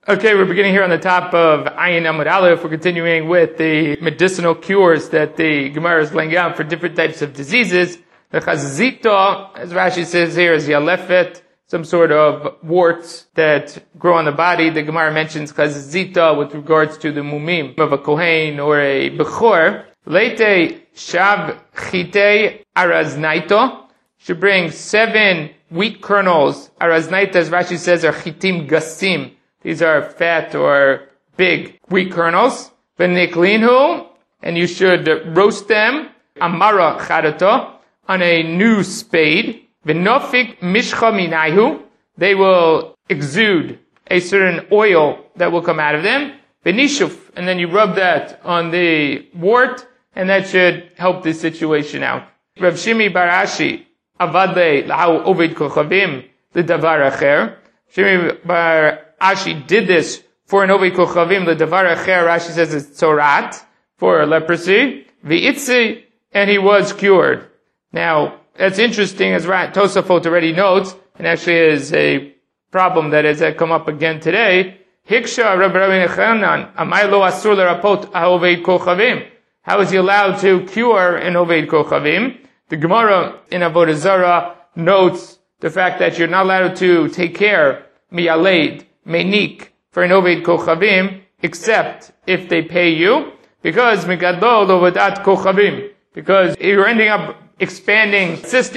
Okay, we're beginning here on the top of Ayin Amud Aleph. We're continuing with the medicinal cures that the Gemara is laying out for different types of diseases. The chazazito, as Rashi says here, is yalefet, some sort of warts that grow on the body. The Gemara mentions chazazita with regards to the mumim of a kohen or a bechor. Leite shav chite araznaito, should bring 7 wheat kernels. Araznaita, as Rashi says, are chitim gasim. These are fat or big wheat kernels. V'niklinhu, and you should roast them. Amara charato, on a new spade. V'nofik mishcha minayhu, they will exude a certain oil that will come out of them. V'nishuf, and then you rub that on the wart, and that should help the situation out. Rav Shimi bar Ashi, avadle l'hau oved kochavim l'davar acher. Shimi bar Ashi did this for an Oved Kochavim, the Davar Acher, Rashi says it's Tzorat, for leprosy, V'itzi, and he was cured. Now, that's interesting, as Tosafot already notes, and actually is a problem that has come up again today. Hiksha Rabbi Nechanan, Amay lo asur lerapot ha'oved kochavim. How is he allowed to cure an Oved Kochavim? The Gemara in Avodah Zarah notes the fact that you're not allowed to take care, miyaleid, menik, for an Oved Kochavim, except if they pay you, because Megadol Ovadat Kochavim, because you're ending up expanding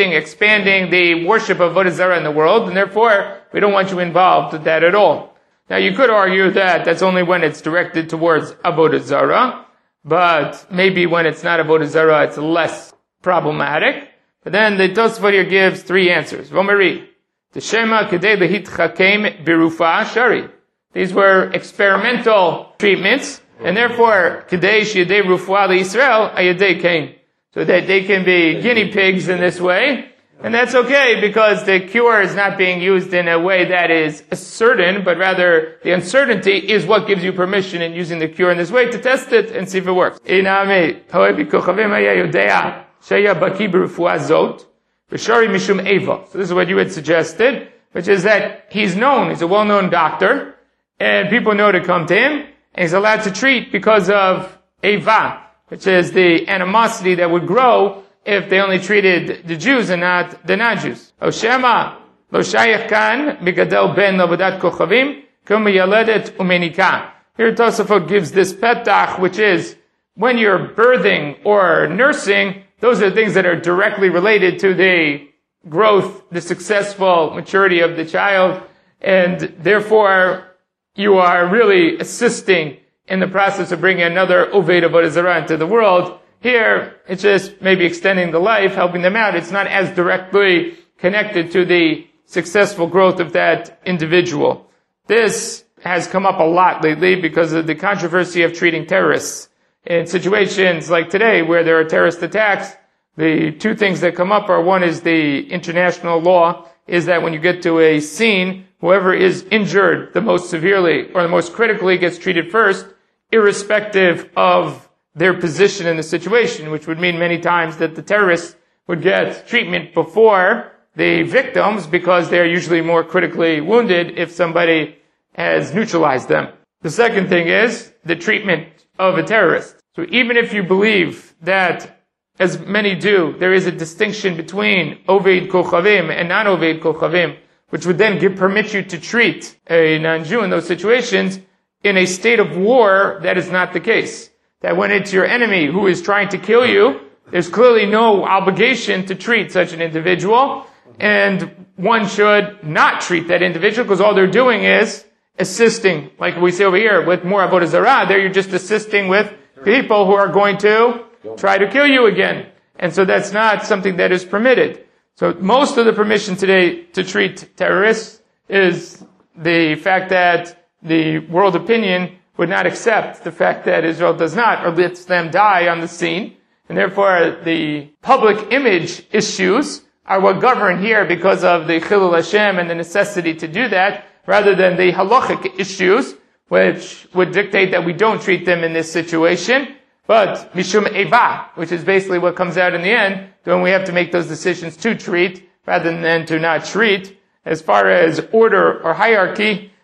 the worship of Avodah Zarah in the world, and therefore we don't want you involved with that at all. Now you could argue that that's only when it's directed towards Avodah Zarah, but maybe when it's not Avodah Zarah it's less problematic. But then the Tosafot here gives 3 answers. Vomeri. Teshema kedei lehitchakem birufa shari. These were experimental treatments, and therefore kedei sheyedei rufa leYisrael ayedei kain, so that they can be guinea pigs in this way, and that's okay because the cure is not being used in a way that is certain, but rather the uncertainty is what gives you permission in using the cure in this way to test it and see if it works. Inami hoebi kochavim haya yodea sheya baki birufa zot. B'shari mishum eva. So this is what you had suggested, which is that he's known, he's a well-known doctor, and people know to come to him, and he's allowed to treat because of eva, which is the animosity that would grow if they only treated the Jews and not the non-Jews. Oshema, lo shayach kan, migadel ben lovadat kochavim, kum yaledet umenika. Here Tosafot gives this petach, which is, when you're birthing or nursing, those are things that are directly related to the growth, the successful maturity of the child, and therefore you are really assisting in the process of bringing another Oved Avodah Zarah into the world. Here, it's just maybe extending the life, helping them out. It's not as directly connected to the successful growth of that individual. This has come up a lot lately because of the controversy of treating terrorists. In situations like today where there are terrorist attacks, the 2 things that come up are, one is the international law is that when you get to a scene, whoever is injured the most severely or the most critically gets treated first, irrespective of their position in the situation, which would mean many times that the terrorists would get treatment before the victims because they're usually more critically wounded if somebody has neutralized them. The second thing is the treatment of a terrorist. So even if you believe that, as many do, there is a distinction between Oved Kochavim and non-Oved Kochavim, which would then permit you to treat a non-Jew in those situations, in a state of war, that is not the case. That when it's your enemy who is trying to kill you, there's clearly no obligation to treat such an individual, and one should not treat that individual because all they're doing is assisting, like we say over here, with more Avodah Zarah, there you're just assisting with people who are going to try to kill you again. And so that's not something that is permitted. So most of the permission today to treat terrorists is the fact that the world opinion would not accept the fact that Israel does not, or lets them die on the scene. And therefore the public image issues are what govern here because of the Chilul Hashem and the necessity to do that, rather than the halachic issues, which would dictate that we don't treat them in this situation. But mishum eva, which is basically what comes out in the end, then we have to make those decisions to treat rather than to not treat. As far as order or hierarchy,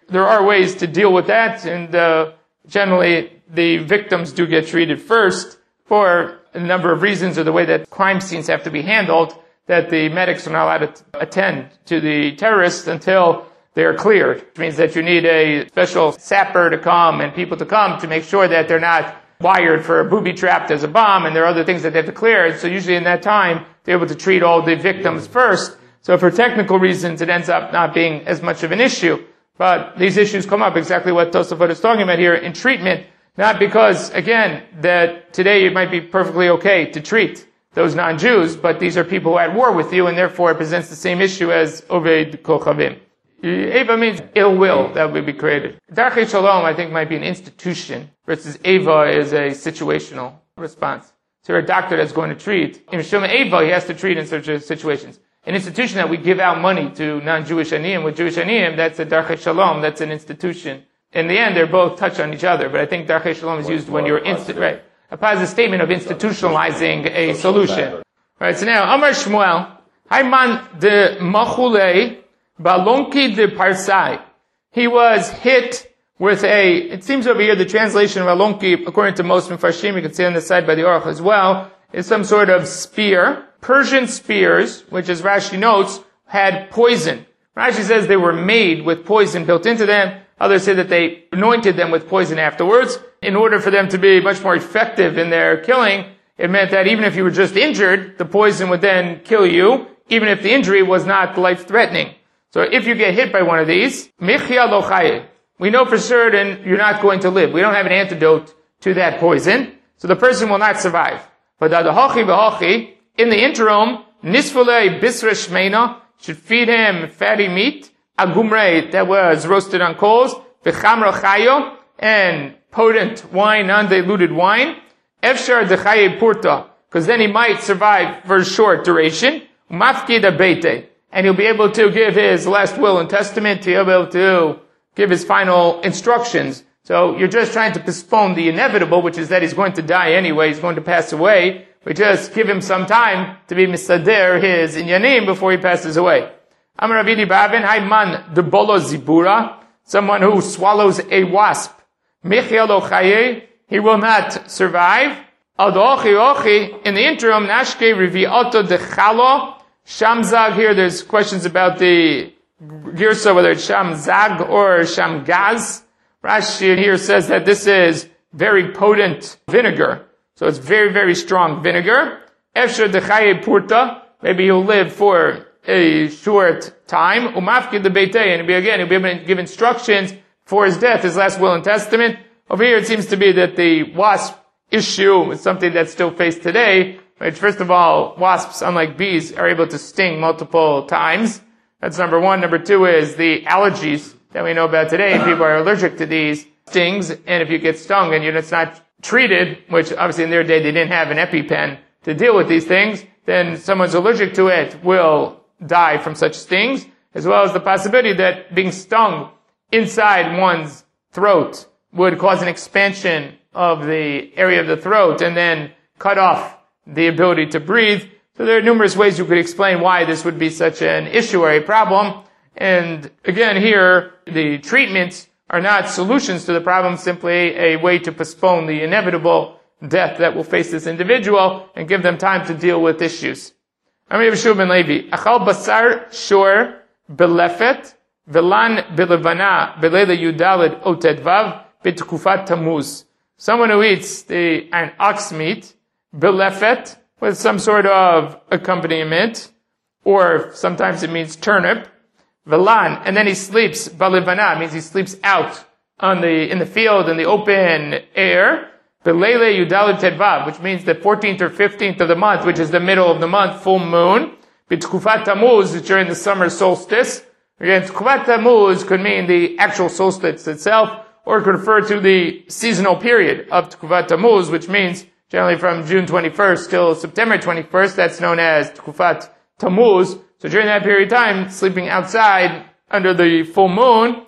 there are ways to deal with that, and generally the victims do get treated first for a number of reasons, or the way that crime scenes have to be handled, that the medics are not allowed to attend to the terrorists until they are cleared, which means that you need a special sapper to come and people to come to make sure that they're not wired for a booby-trapped as a bomb, and there are other things that they have to clear. And so usually in that time, they're able to treat all the victims first. So for technical reasons, it ends up not being as much of an issue. But these issues come up, exactly what Tosafot is talking about here, in treatment, not because, again, that today it might be perfectly okay to treat those non-Jews, but these are people who are at war with you, and therefore it presents the same issue as Oved Kochavim. Eva means ill will that would be created. Darchei Shalom, I think, might be an institution, versus Eva is a situational response. So you're a doctor that's going to treat. In Shem Eva, he has to treat in such situations. An institution that we give out money to non-Jewish aniyim, with Jewish aniyim, that's a Darchei Shalom, that's an institution. In the end, they're both touch on each other, but I think Darchei Shalom is used when you're right. A positive statement of institutionalizing a solution. Right, so now, Amar Shmuel, Hayman de Machulei, Balonki de Parsai. He was hit with it seems over here the translation of Alonki, according to most Mefarshim, you can see on the side by the Aruch as well, is some sort of spear. Persian spears, which as Rashi notes, had poison. Rashi says they were made with poison built into them. Others say that they anointed them with poison afterwards. In order for them to be much more effective in their killing, it meant that even if you were just injured, the poison would then kill you, even if the injury was not life-threatening. So if you get hit by one of these, michya lo chaye, we know for certain you're not going to live. We don't have an antidote to that poison, so the person will not survive. But in the interim, nisfulei bisra shmeina, should feed him fatty meat, agumrei, that was roasted on coals, v'chamra chayo, and potent wine, non-diluted wine, efshar dechaye purta, because then he might survive for a short duration, mafkida beite, and he'll be able to give his last will and testament, he'll be able to give his final instructions. So you're just trying to postpone the inevitable, which is that he's going to die anyway, he's going to pass away, but just give him some time to be misader his inyanim before he passes away. Amar Ravidi Bavin, Hayman de Bolo Zibura, someone who swallows a wasp. Michya lo chaye, he will not survive. Ad ochi, in the interim, Nashke Rivi'oto de Chalo, Shamzag, here there's questions about the girsa, whether it's Shamzag or Shamgaz. Rashi here says that this is very potent vinegar. So it's very, very strong vinegar. Efshar dechaye purta, maybe he'll live for a short time. Umafkid the beitei, and he'll be able to give instructions for his death, his last will and testament. Over here it seems to be that the wasp issue is something that's still faced today. Which, first of all, wasps, unlike bees, are able to sting multiple times. That's number one. Number two is the allergies that we know about today. People are allergic to these stings, and if you get stung and it's not treated, which obviously in their day they didn't have an EpiPen to deal with these things, then someone's allergic to it will die from such stings, as well as the possibility that being stung inside one's throat would cause an expansion of the area of the throat and then cut off the ability to breathe. So there are numerous ways you could explain why this would be such an issue or a problem. And again, here, the treatments are not solutions to the problem, simply a way to postpone the inevitable death that will face this individual and give them time to deal with issues. Amir Yeshua ben Levi, Achal basar shor belefet velan belevana belela yudalid otedvav betkufat tamuz. Someone who eats an ox meat, belefet, with some sort of accompaniment, or sometimes it means turnip, velan, and then he sleeps, balivana, means he sleeps out in the field, in the open air, belele yudalid tedvav, which means the 14th or 15th of the month, which is the middle of the month, full moon, bitkufat tamuz, during the summer solstice. Again, tkufat tamuz could mean the actual solstice itself, or it could refer to the seasonal period of tkufat tamuz, which means generally from June 21st till September 21st, that's known as tkufat tamuz. So during that period of time, sleeping outside under the full moon,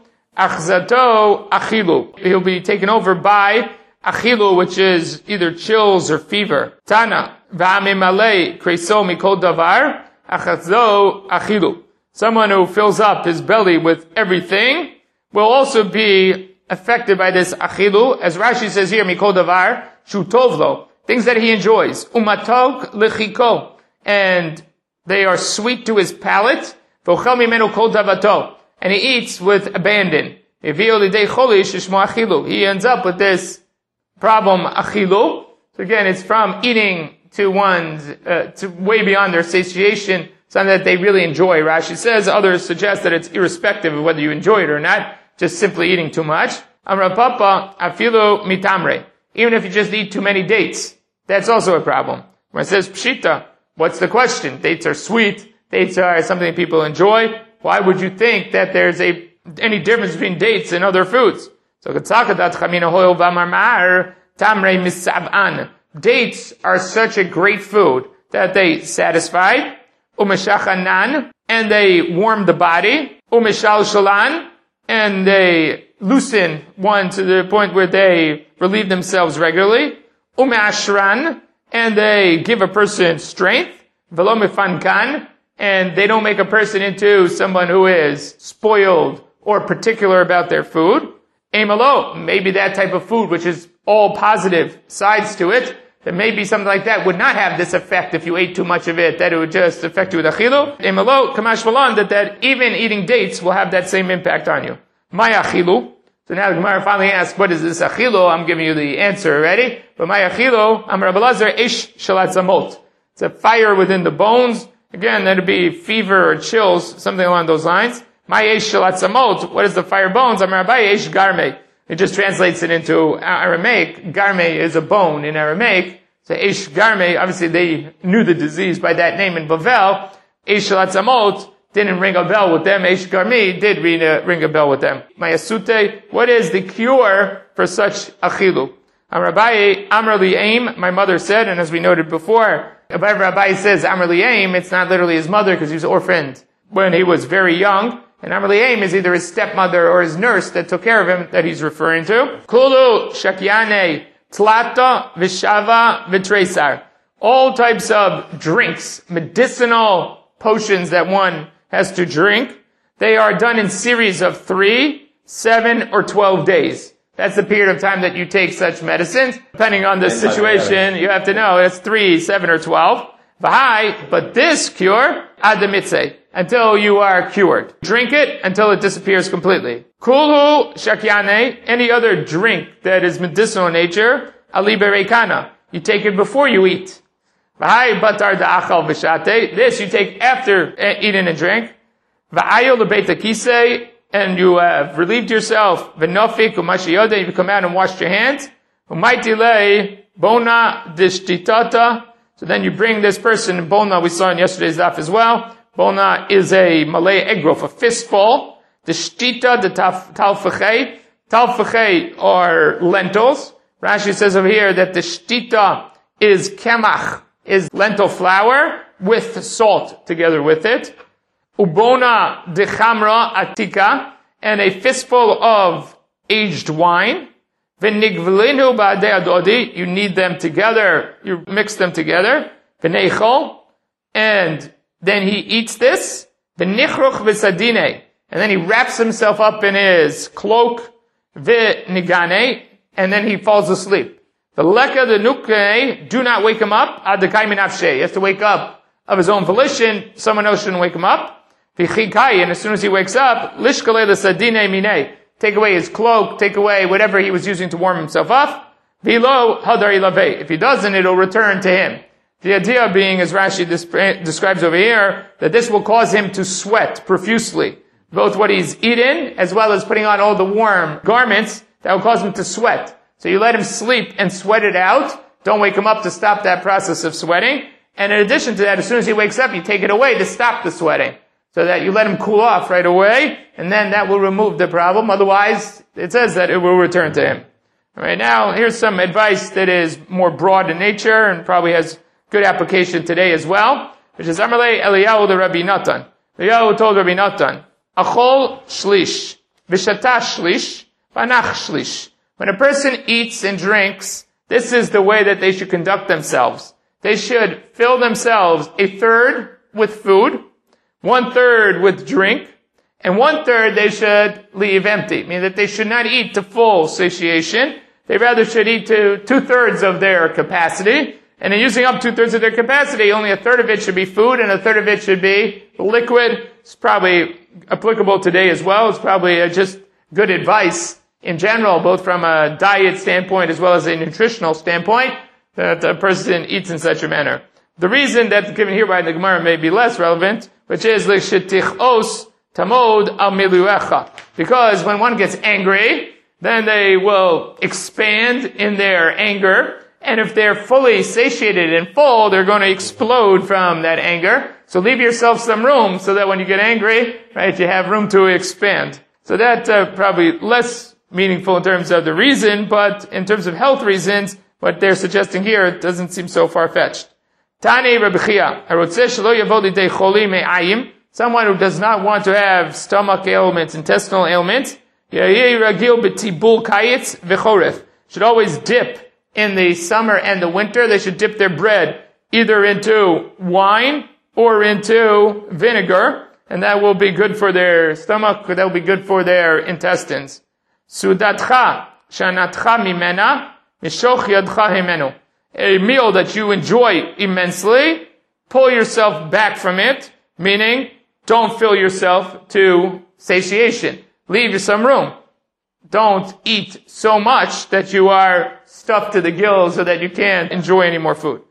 achzato achilu. He'll be taken over by achilu, which is either chills or fever. Tana, v'amimale kreso mikol davar, achzato achilu. Someone who fills up his belly with everything, will also be affected by this achilu. As Rashi says here, mikol davar shu tov lo, things that he enjoys. Umatog lechiko, and they are sweet to his palate. V'ochel mimenu kol davato, and he eats with abandon. He ends up with this problem, achilu. So again, it's from eating to one's, to way beyond their satiation, something that they really enjoy. Rashi says, others suggest that it's irrespective of whether you enjoy it or not, just simply eating too much. Amra papa, afilu mitamre. Even if you just eat too many dates, that's also a problem. When it says pshita, what's the question? Dates are sweet. Dates are something people enjoy. Why would you think that there's any difference between dates and other foods? So dates are such a great food that they satisfy, and they warm the body, and they loosen one to the point where they relieve themselves regularly, and they give a person strength, and they don't make a person into someone who is spoiled or particular about their food. Maybe that type of food, which is all positive sides to it, that maybe something like that would not have this effect if you ate too much of it, that it would just affect you with achilu. Kamash Malan, that even eating dates will have that same impact on you. My achilu. So now the Gemara finally asks, what is this achilu? I'm giving you the answer already. But my achilu, Amar Rabbi Elazar, ish shalat zamot. It's a fire within the bones. Again, that'd be fever or chills, something along those lines. My ish shalat zamot. What is the fire bones? Amar Rabbi ish garme. It just translates it into Aramaic. Garme is a bone in Aramaic. So ish garme, obviously they knew the disease by that name in Bavel. Ish shalat zamot didn't ring a bell with them. Ish garmi did ring a bell with them. Mayasute, what is the cure for such achilu? Amrabai, Amr li'aim, my mother said, and as we noted before, Rabbi says Amr li'aim, it's not literally his mother because he was orphaned when he was very young. And Amr li'aim is either his stepmother or his nurse that took care of him that he's referring to. Kulu shakyane tlata vishava vitresar. All types of drinks, medicinal potions that one has to drink, they are done in series of 3, 7, or 12 days. That's the period of time that you take such medicines. Depending on the situation, you have to know it's 3, 7, or 12. V'hai, but this cure, adamitze, until you are cured. Drink it until it disappears completely. Kulhu shakyane, any other drink that is medicinal in nature, ali berekana, you take it before you eat. V'hai batar da'achal v'shate, this you take after eating and drink. V'ayo lebeita kisei, and you have relieved yourself. V'nofik u'mashiyode, you come out and wash your hands. U'maitile bona dishtitata, so then you bring this person, bona we saw in yesterday's daf as well. Bona is a Malay egrof, a fistful. The shtita, the talfachei. Talfachei are lentils. Rashi says over here that the shtita is kemach, is lentil flour with salt together with it. Ubona de chamra atika, and a fistful of aged wine. V'nigvlinu ba'adei adodi, you knead them together, you mix them together. V'neichol, and then he eats this. V'nichruch v'sadine, and then he wraps himself up in his cloak. V'nigane, and then he falls asleep. V'leka the nuke, do not wake him up. Adakai minafshe, he has to wake up of his own volition. Someone else shouldn't wake him up. V'chikai, and as soon as he wakes up, lishkale the sadine mine, take away his cloak, take away whatever he was using to warm himself up. V'lo hadar ilave, if he doesn't, it'll return to him. The idea being, as Rashi describes over here, that this will cause him to sweat profusely. Both what he's eaten, as well as putting on all the warm garments, that will cause him to sweat. So you let him sleep and sweat it out. Don't wake him up to stop that process of sweating. And in addition to that, as soon as he wakes up, you take it away to stop the sweating. So that you let him cool off right away, and then that will remove the problem. Otherwise, it says that it will return to him. Alright, now here's some advice that is more broad in nature and probably has good application today as well, which is Amalei Eliyahu the Rabbi Natan. Eliyahu told Rabbi Natan, Achol shlish, v'shata shlish, v'anach shlish. When a person eats and drinks, this is the way that they should conduct themselves. They should fill themselves 1/3 with food, 1/3 with drink, and 1/3 they should leave empty, meaning that they should not eat to full satiation. They rather should eat to 2/3 of their capacity. And in using up 2/3 of their capacity, only 1/3 of it should be food and 1/3 of it should be liquid. It's probably applicable today as well. It's probably just good advice in general, both from a diet standpoint as well as a nutritional standpoint, that a person eats in such a manner. The reason that's given here by the Gemara may be less relevant, which is l'shetichos tamod al miluecha. Because when one gets angry, then they will expand in their anger. And if they're fully satiated and full, they're going to explode from that anger. So leave yourself some room so that when you get angry, right, you have room to expand. So that probably less meaningful in terms of the reason, but in terms of health reasons, what they're suggesting here doesn't seem so far-fetched. Tane Rabbi Chia, someone who does not want to have stomach ailments, intestinal ailments, should always dip in the summer and the winter. They should dip their bread either into wine or into vinegar, and that will be good for their stomach, that will be good for their intestines. Sudatcha shanatcha mimena mishoch yadcha himenu. A meal that you enjoy immensely, pull yourself back from it, meaning don't fill yourself to satiation. Leave you some room. Don't eat so much that you are stuffed to the gills so that you can't enjoy any more food.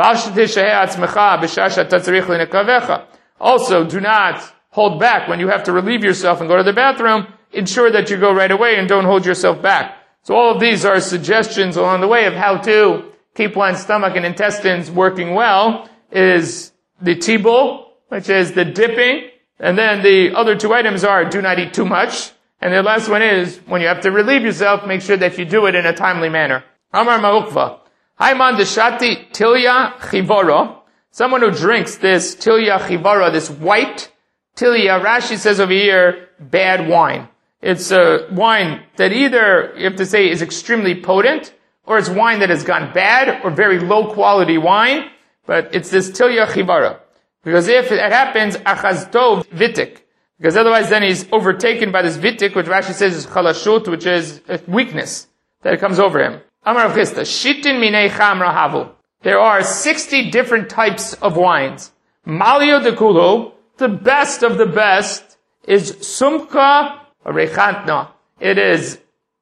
Also, do not hold back when you have to relieve yourself and go to the bathroom. Ensure that you go right away and don't hold yourself back. So all of these are suggestions along the way of how to keep one's stomach and intestines working well. Is the tibul, which is the dipping, and then the other two items are do not eat too much. And the last one is, when you have to relieve yourself, make sure that you do it in a timely manner. Amar Ma'ukva. Haiman deshati tilya chivara. Someone who drinks this tilya chivara, this white tilya, Rashi says over here, bad wine. It's a wine that either, you have to say, is extremely potent, or it's wine that has gone bad, or very low quality wine, but it's this tilya chivara. Because if it happens, achaztov vitik. Because otherwise then he's overtaken by this vitik, which Rashi says is chalashut, which is a weakness that comes over him. Amar Rav Chisda, shitin minei chamra havu. There are 60 different types of wines. Malio de kulo, the best of the best, is sumka rechantna. It is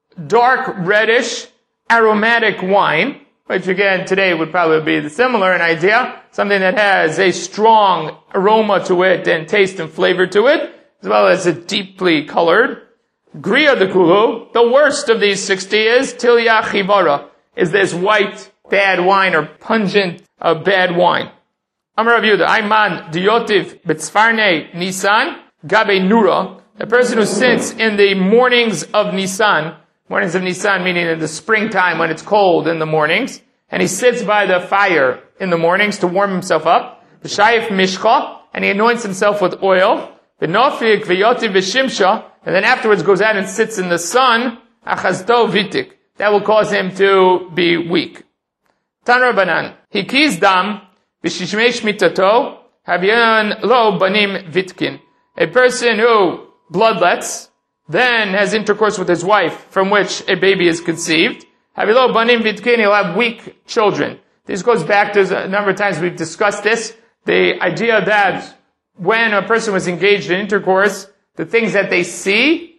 dark reddish, aromatic wine, which again today would probably be similar in idea. Something that has a strong aroma to it and taste and flavor to it, as well as a deeply colored. Griya de Kulu, the worst of these 60 is Tilya Chivara, is this white bad wine or pungent bad wine. Amar Rav Yehuda, Ayman Diyotiv B'tzfarnei Nisan Gabe Nura, a person who sits in the mornings of Nisan meaning in the springtime when it's cold in the mornings, and he sits by the fire in the mornings to warm himself up, V'shayif Mishcha, and he anoints himself with oil, V'nofik V'yotiv V'shimsha, and then afterwards goes out and sits in the sun, achazto vitik. That will cause him to be weak. Tan Rabbanan, hikiz dam, v'shishmei shmitato, havyan lo banim vitkin. A person who bloodlets, then has intercourse with his wife, from which a baby is conceived, havyan lo banim vitkin, he'll have weak children. This goes back to a number of times we've discussed this, the idea that when a person was engaged in intercourse, the things that they see,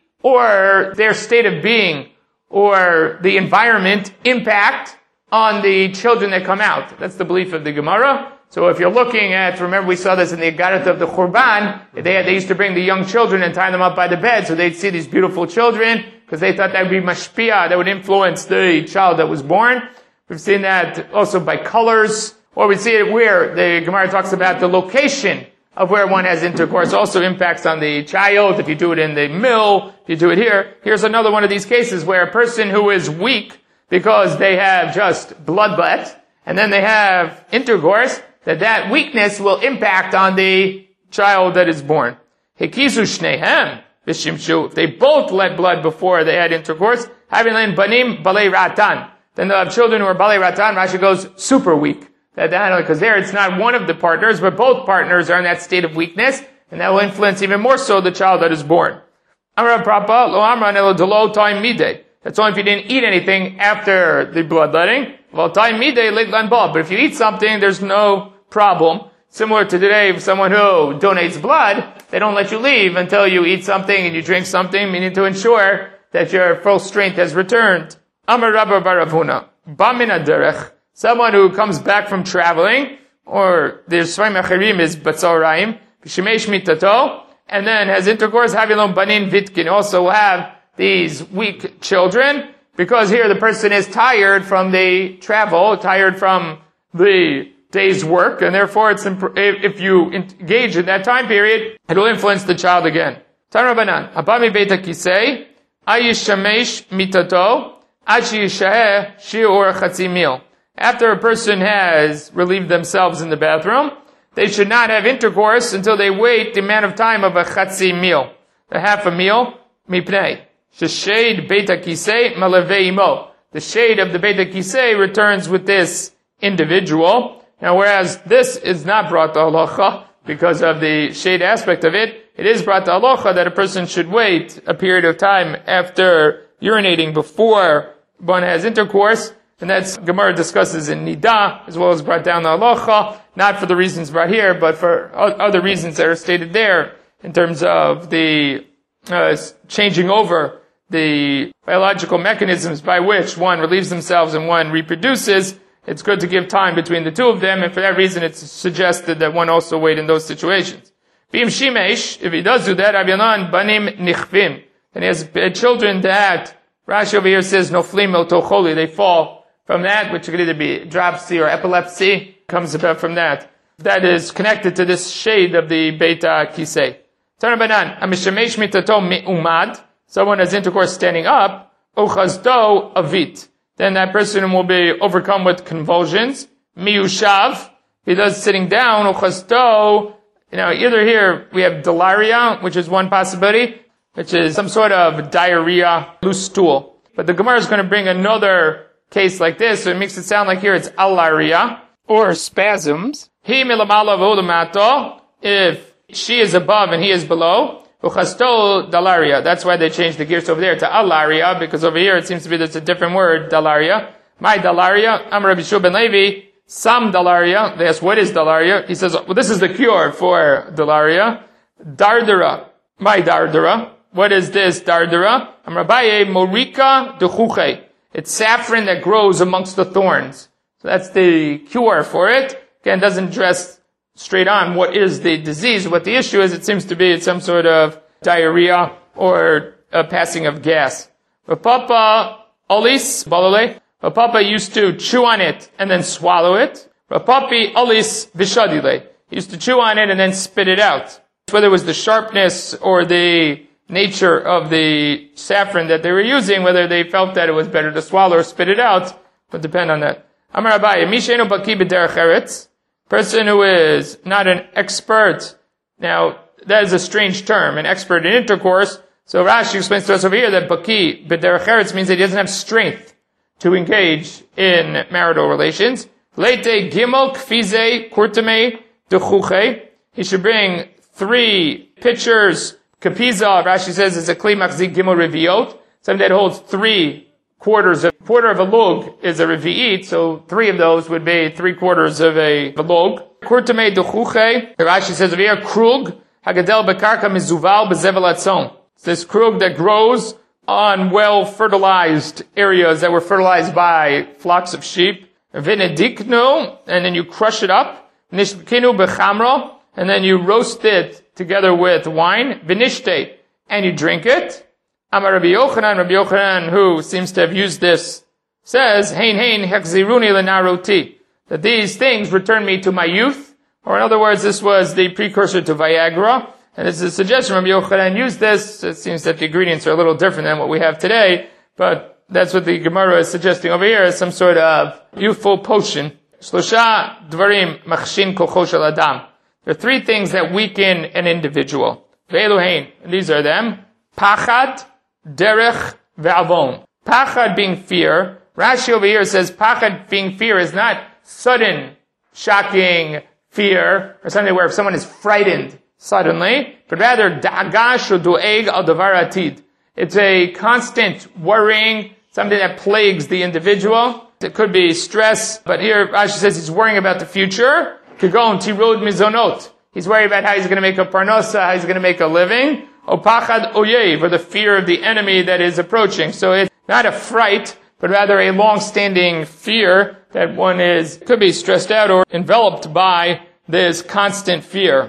or their state of being, or the environment impact on the children that come out. That's the belief of the Gemara. So if you're looking at, remember we saw this in the Agarat of the Churban, they used to bring the young children and tie them up by the bed, so they'd see these beautiful children, because they thought that would be mashpia, that would influence the child that was born. We've seen that also by colors, or we see it where the Gemara talks about the location of where one has intercourse also impacts on the child. If you do it in the mill, if you do it here. Here's another one of these cases where a person who is weak because they have just bloodlet, and then they have intercourse, that weakness will impact on the child that is born. Hikizu shnehem b'shimshu. If they both let blood before they had intercourse, having len banim balei ratan. Then they'll have children who are balei ratan. Rashi goes super weak. Because there it's not one of the partners, but both partners are in that state of weakness. and that will influence even more so the child that is born. That's only if you didn't eat anything after the bloodletting. But if you eat something, there's no problem. Similar to today, if someone who donates blood, they don't let you leave until you eat something and you drink something, meaning to ensure that your full strength has returned. Amar Rabba bar Ravuna, Bamina derech, someone who comes back from traveling, or there's Svaim Achirim is Batzaraim, Shemesh Mitato, and then has intercourse, Havilon Banin Vitkin, also have these weak children, because here the person is tired from the travel, tired from the day's work, and therefore if you engage in that time period, it will influence the child again. Tan Rabbanan, Abami Beta Kisei, Ayishamesh Mitato, Achi Yishaheh Shiur Chatzi Mil. After a person has relieved themselves in the bathroom, they should not have intercourse until they wait the amount of time of a Chatzi Mil, a half a meal, Mipnei. Sheshade Beta Kisei Malevei Imo. The shade of the Beta Kisei returns with this individual. Now, whereas this is not brought to halacha because of the shade aspect of it, it is brought to halacha that a person should wait a period of time after urinating before one has intercourse, and that's Gemara discusses in Nida, as well as brought down to halacha, not for the reasons brought here, but for other reasons that are stated there, in terms of the changing over the biological mechanisms by which one relieves themselves and one reproduces. It's good to give time between the two of them, and for that reason it's suggested that one also wait in those situations. Bim Shimesh, if he does do that, Abyanan Banim Nichvim, and he has children that, Rashi over here says, Noflim El Tocholi, they fall from that, which could either be dropsy or epilepsy, comes about from that. That is connected to this shade of the Beta Kisei. Tanabanan, Amishamesh Mitato Umad, someone has intercourse standing up, Ochazdo Avit. Then that person will be overcome with convulsions. Miyushav, he does sitting down, Ochazdo, either here we have delaria, which is one possibility, which is some sort of diarrhea, loose stool. But the Gemara is going to bring another case like this, so it makes it sound like here it's alaria, or spasms. He milamala v'olamato, if she is above and he is below, Uchasto dalaria. That's why they changed the gears over there to alaria, because over here it seems to be there's a different word, dalaria. My dalaria, Amar Rabbi Shua ben Levi, some dalaria. They ask, what is dalaria? He says, well, this is the cure for dalaria. Dardara. My dardara. What is this dardara? Amar Abaye morika dechuche. It's saffron that grows amongst the thorns. So that's the cure for it. Again, doesn't address straight on what is the disease. What the issue is, it seems to be it's some sort of diarrhea or a passing of gas. Rapapa olis balale. Rapapa used to chew on it and then swallow it. Rapapi olis vishadile. He used to chew on it and then spit it out. Whether it was the sharpness or the nature of the saffron that they were using, whether they felt that it was better to swallow or spit it out, would depend on that. Amar Abaye, Mishenu baki b'derech eretz. Person who is not an expert. Now, that is a strange term, an expert in intercourse. So Rashi explains to us over here that baki b'derech eretz means that he doesn't have strength to engage in marital relations. Leite gimel kfize kurtame dechuche. He should bring 3 pitchers. Kapiza, Rashi says, is a kli machzik gimel reviot. Something that holds 3 quarters. A quarter of a log is a revi'it, so 3 of those would be 3/4 of a log. Kurtame dechuche. Rashi says over here, krug hagadel bekarka mizuval bezevel atzon. It's this krug that grows on well-fertilized areas that were fertilized by flocks of sheep. Vinedikno, and then you crush it up. Nishkinu bechamro, and then you roast it together with wine. Vinishte, and you drink it. Amar Rabbi Yochanan, who seems to have used this, says, Hein hechziruni lenaroti, that these things return me to my youth. Or in other words, this was the precursor to Viagra. And this is a suggestion. Rabbi Yochanan used this. It seems that the ingredients are a little different than what we have today, but that's what the Gemara is suggesting over here, as some sort of youthful potion. Shlosha dvarim machshin kocho shel adam. There are 3 things that weaken an individual. Ve'eluhein, and these are them. Pachad, derech, ve'avon. Pachad being fear. Rashi over here says pachad being fear is not sudden, shocking fear, or something where if someone is frightened, suddenly, but rather da'agash or du'eg al davar atid. It's a constant worrying, something that plagues the individual. It could be stress, but here Rashi says he's worrying about the future. Kagon tirod mizonot. He's worried about how he's going to make a parnosa, how he's going to make a living. O pachad oyev, or the fear of the enemy that is approaching. So it's not a fright, but rather a long-standing fear that one could be stressed out or enveloped by this constant fear.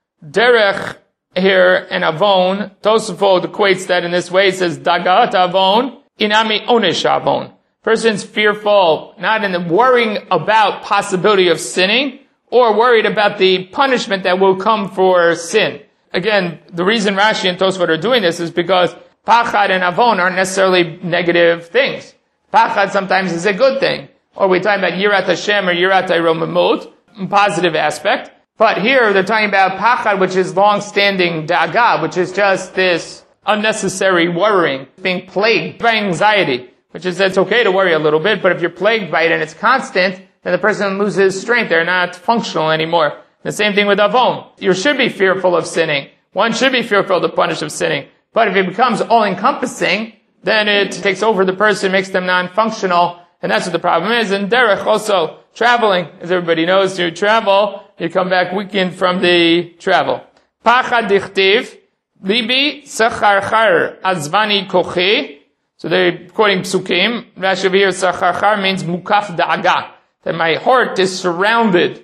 Derech here and avon, Tosafot equates that in this way. It says, dagat avon, inami onesh avon. Person's fearful, not in the worrying about possibility of sinning, or worried about the punishment that will come for sin. Again, the reason Rashi and Tosafot are doing this is because pachad and avon aren't necessarily negative things. Pachad sometimes is a good thing. Or we're talking about yirat Hashem or yirat Romamut, positive aspect. But here they're talking about pachad, which is long-standing da'aga, which is just this unnecessary worrying, being plagued by anxiety, which is it's okay to worry a little bit, but if you're plagued by it and it's constant, then the person loses strength. They're not functional anymore. The same thing with avon. You should be fearful of sinning. One should be fearful of the punish of sinning. But if it becomes all-encompassing, then it takes over the person, makes them non-functional, and that's what the problem is. And derech also, traveling, as everybody knows, you travel, you come back weakened from the travel. Pachad dichtiv, libi sacharchar azvani kochi. So they're quoting psukim. Rashi over here, sacharchar means mukaf da'aga, that my heart is surrounded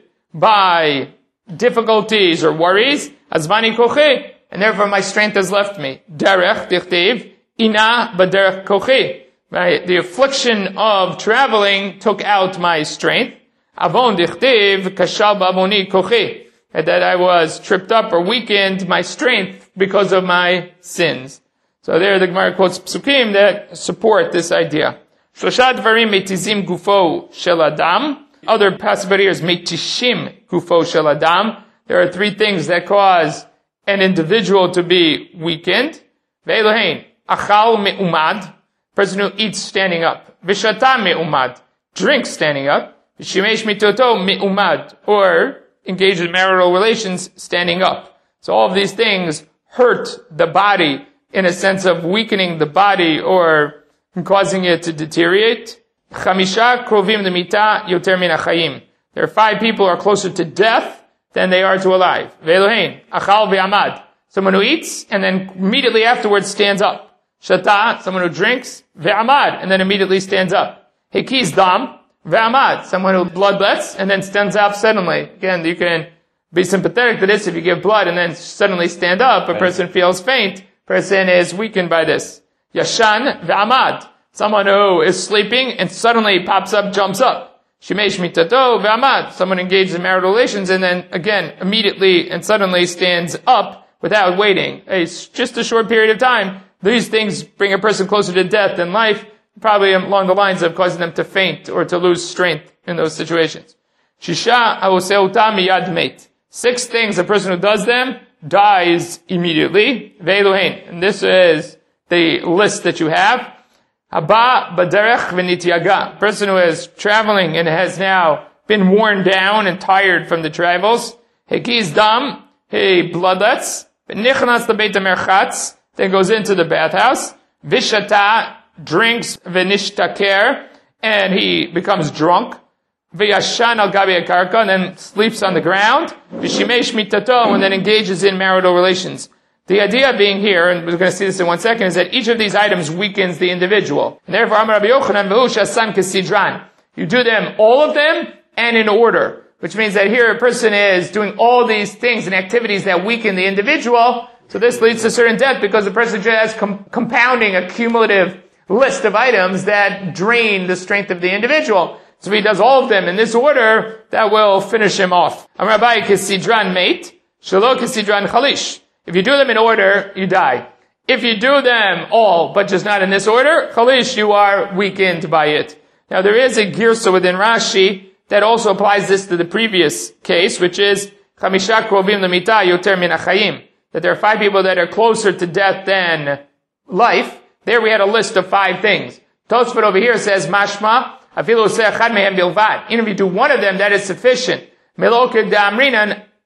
by difficulties or worries, azvani kochi, and therefore my strength has left me. Derech dichtiv, ina baderech kochi. Right? The affliction of traveling took out my strength. Avon dichtiv kashal ba'avoni kochi. That I was tripped up or weakened my strength because of my sins. So there the Gemara quotes psukim that support this idea. Shlosha dvarim metizim gufo shel adam. Other possibility is metishim gufo shel adam. There are three things that cause an individual to be weakened. Ve'elohein, achal me'umad, person who eats standing up. V'shata me'umad, drinks standing up. V'shimesh mitoto me'umad, or engage in marital relations standing up. So all of these things hurt the body in a sense of weakening the body or causing it to deteriorate. Chamisha krovim lemita yoter min hachayim. There are 5 people who are closer to death than they are to alive. Ve'elohein, achal ve'amad, someone who eats and then immediately afterwards stands up. Shata, someone who drinks, ve'amad, and then immediately stands up. Hekiz dam, ve'amad, someone who bloodlets and then stands up suddenly. Again, you can be sympathetic to this if you give blood and then suddenly stand up. A person feels faint. Person is weakened by this. Yashan ve'amad, someone who is sleeping and suddenly pops up, jumps up. Shimesh mitato ve'amad, someone engaged in marital relations and then again immediately and suddenly stands up without waiting. It's just a short period of time. These things bring a person closer to death than life, probably along the lines of causing them to faint or to lose strength in those situations. Shisha ha'oseuta miyad meit. 6 things, a person who does them dies immediately. Ve'elohein. And this is the list that you have. Haba baderech v'nityaga. Person who is traveling and has now been worn down and tired from the travels. Hekiz dam. He bloodlets. V'nichnas lebeit hamerchatz. Then goes into the bathhouse. Vishata, drinks, v'nishtaker, and he becomes drunk. V'yashan al gabi akarka, and then sleeps on the ground. V'shimesh mitato, and then engages in marital relations. The idea being here, and we're going to see this in 1 second, is that each of these items weakens the individual. And therefore, Amar Rabbi Yochanan v'hu shasan kesidran. You do them, all of them, and in order. Which means that here a person is doing all these things and activities that weaken the individual. So this leads to certain death because the person just has compounding a cumulative list of items that drain the strength of the individual. So if he does all of them in this order, that will finish him off. Amar Abaye kesidran meit, shelo kesidran chalish. If you do them in order, you die. If you do them all, but just not in this order, chalish, you are weakened by it. Now there is a girsa within Rashi that also applies this to the previous case, which is chamisha krovim lemita yoter min hachayim. That there are 5 people that are closer to death than life. There we had a list of 5 things. Tosfot over here says, mashma, afilu se'echad mehem bilvad. Even if you do one of them, that is sufficient. Meloked da'amrinan,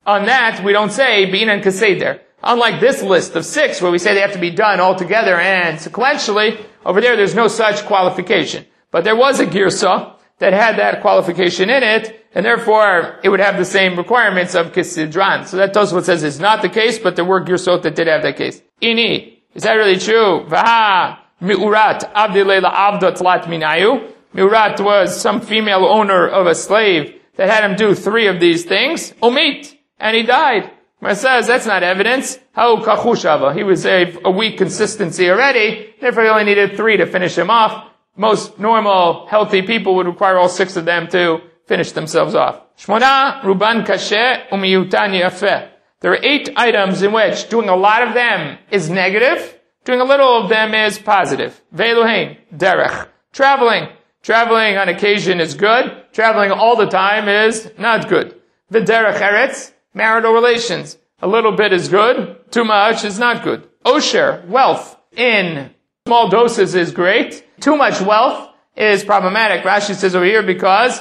On that, we don't say B'inan Keseder. Unlike this list of 6, where we say they have to be done all together and sequentially, over there's no such qualification. But there was a Girsa that had that qualification in it, and therefore it would have the same requirements of Kisidran. So that Tosfot says it's not the case, but there were Girsot that did have that case. Ini, is that really true? Vaha mi'urat avdilela avdot lat minayu. Mi'urat was some female owner of a slave that had him do 3 of these things. Umit, and he died. It says that's not evidence. Ha'u kachushava. He was a weak consistency already, therefore he only needed 3 to finish him off. Most normal, healthy people would require all 6 of them to finish themselves off. Shmona ruban kashe umiyutan yafeh. There are 8 items in which doing a lot of them is negative, doing a little of them is positive. Ve'eluhein, derech. Traveling. Traveling on occasion is good. Traveling all the time is not good. V'derech eretz, marital relations. A little bit is good. Too much is not good. Osher, wealth. In small doses is great. Too much wealth is problematic. Rashi says over here because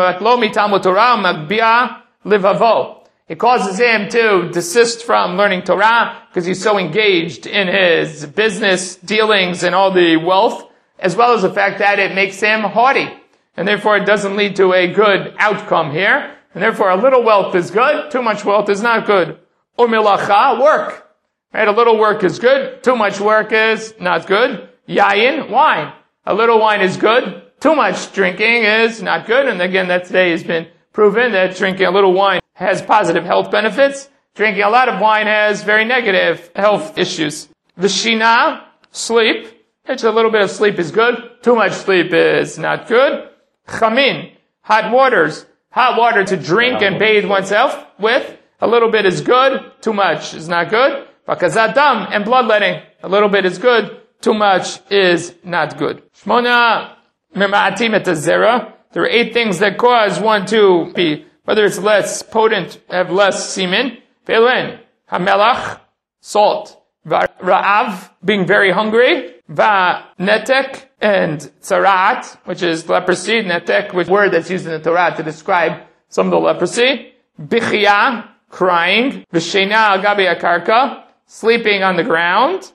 it causes him to desist from learning Torah because he's so engaged in his business dealings and all the wealth, as well as the fact that it makes him haughty. And therefore it doesn't lead to a good outcome here. And therefore a little wealth is good, too much wealth is not good. Umilacha, work. Right, a little work is good, too much work is not good. Yayin, wine. A little wine is good, too much drinking is not good. And again, that today has been proven that drinking a little wine has positive health benefits. Drinking a lot of wine has very negative health issues. Vishina, sleep. It's a little bit of sleep is good. Too much sleep is not good. Chamin, hot waters. Hot water to drink and bathe oneself with. A little bit is good. Too much is not good. Bakazat dam, and bloodletting. A little bit is good. Too much is not good. Shmona mema'atim et zera. There are 8 things that cause one to be, whether it's less potent, have less semen. Ve'elen, hamelach, salt. Ra'av, being very hungry. Va'netek, and tzarat, which is leprosy. Netek, which is a word that's used in the Torah to describe some of the leprosy. Bichya, crying. V'shena al gabi akarka, sleeping on the ground.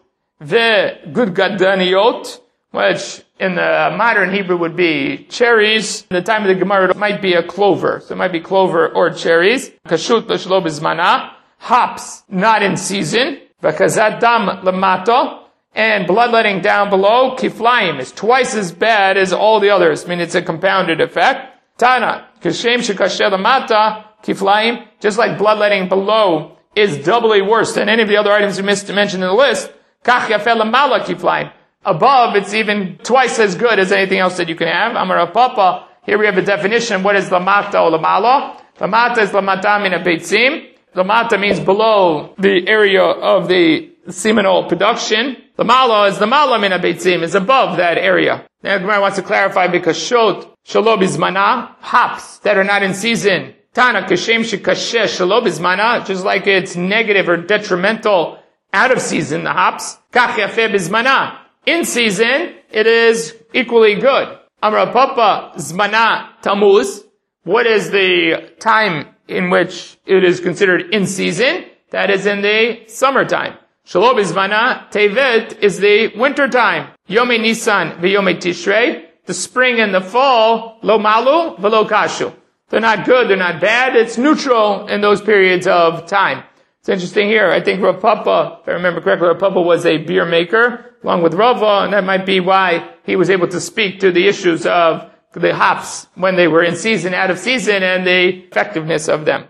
Ve'gudgadaniot, which in the modern Hebrew would be cherries. In the time of the Gemara, it might be a clover. So it might be clover or cherries. Kashut l'shlo bizmana, hops, not in season. V'kazat dam lamato, and bloodletting down below, kiflaim, is twice as bad as all the others. I mean, it's a compounded effect. Tana, kashem shekasher lamata, kiflaim, just like bloodletting below is doubly worse than any of the other items we missed to mention in the list. Kach yafeh lamala kiflaim. Above, it's even twice as good as anything else that you can have. Amar Papa, here we have a definition. What is lamata or lamala? Lamata is lamata min ha-beitzim. Lamata means below the area of the seminal production. Lamala is lamala min ha-beitzim, is above that area. Now Gemara wants to clarify because shot, shalo bizmana, hops that are not in season. Tana kashem shekasheh shalo bizmana, just like it's negative or detrimental out of season, the hops. Kach yafeh bizmana. In season, it is equally good. Amra Papa Zmana Tammuz. What is the time in which it is considered in season? That is in the summertime. Shalob Zmana Tevet is the winter time. Yome Nisan v'Yome Tishrei. The spring and the fall, lo malu v'lo kashu. They're not good, they're not bad. It's neutral in those periods of time. It's interesting here. I think Rav Papa, if I remember correctly, Rav Papa was a beer maker, along with Rava, and that might be why he was able to speak to the issues of the hops when they were in season, out of season, and the effectiveness of them.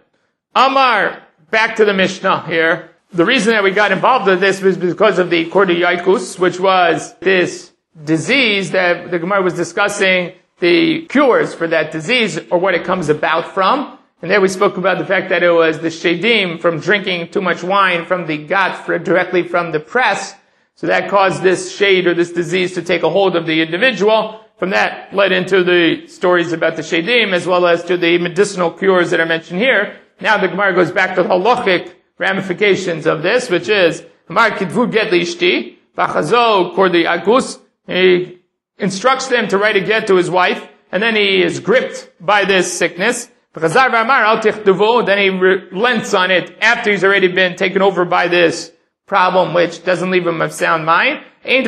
Amar, back to the Mishnah here. The reason that we got involved with this was because of the Kordiyaikus, which was this disease that the Gemara was discussing, the cures for that disease, or what it comes about from. And there we spoke about the fact that it was the shedim from drinking too much wine from the gat directly from the press. So that caused this shade or this disease to take a hold of the individual. From that led into the stories about the shedim as well as to the medicinal cures that are mentioned here. Now the Gemara goes back to the halachic ramifications of this, which is, Amar kitvu get lishti, v'chazo kordi agus. He instructs them to write a get to his wife, and then he is gripped by this sickness. Then he relents on it after he's already been taken over by this problem, which doesn't leave him of sound mind.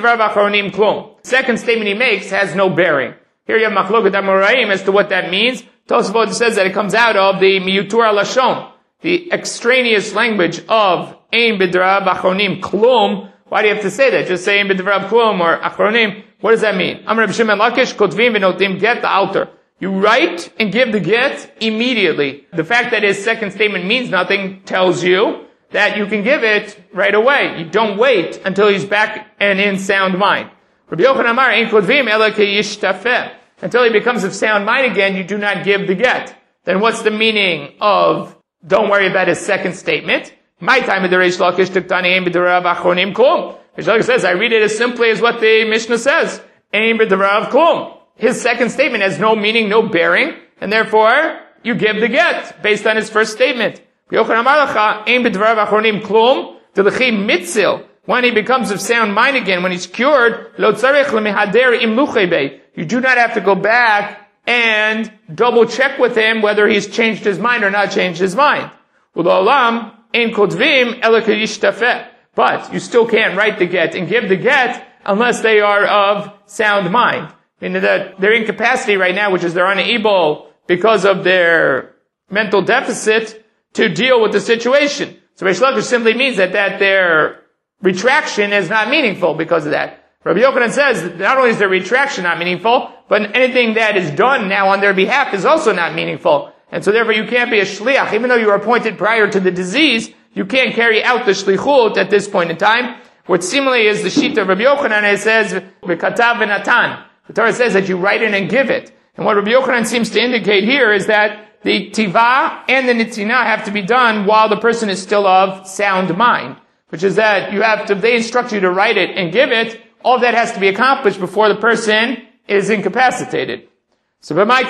Second statement he makes has no bearing. Here you have machloket amoraim as to what that means. Tosafot says that it comes out of the miyutur lashon, the extraneous language of ein b'drav achronim klum. Why do you have to say that? Just say ein b'drav klum or achronim. What does that mean? Amar Reb Shimon Lakish kotvim v'notim get the altar. You write and give the get immediately. The fact that his second statement means nothing tells you that you can give it right away. You don't wait until he's back and in sound mind. Rabbi Yochanan Amar ein kotvim ela keyishtafeh. Until he becomes of sound mind again, you do not give the get. Then what's the meaning of don't worry about his second statement? My time of the Reish Lakish tiktani ein b'derav achronim klum. Reish Lakish says, I read it as simply as what the Mishnah says. Ein b'derav klum. His second statement has no meaning, no bearing, and therefore you give the get based on his first statement. Yochanan Amar lecha ein b'derav achronim klum d'lechi mitzil. When he becomes of sound mind again, when he's cured, lo tzarich lemihader im luchei. You do not have to go back and double check with him whether he's changed his mind or not changed his mind. U'la'olam ein kotvim ela keyishtafeh. But you still can't write the get and give the get unless they are of sound mind. Meaning that their incapacity right now, which is they're unable because of their mental deficit to deal with the situation. So Reish Lakish simply means that their retraction is not meaningful because of that. Rabbi Yochanan says that not only is their retraction not meaningful, but anything that is done now on their behalf is also not meaningful. And so therefore you can't be a shliach. Even though you were appointed prior to the disease, you can't carry out the shlichut at this point in time. What seemingly is the sheet of Rabbi Yochanan, it says, v'katav v'natan. The Torah says that you write it and give it. And what Rabbi Yochanan seems to indicate here is that the tiva and the nitzina have to be done while the person is still of sound mind. Which is that they instruct you to write it and give it, all of that has to be accomplished before the person is incapacitated. So, someone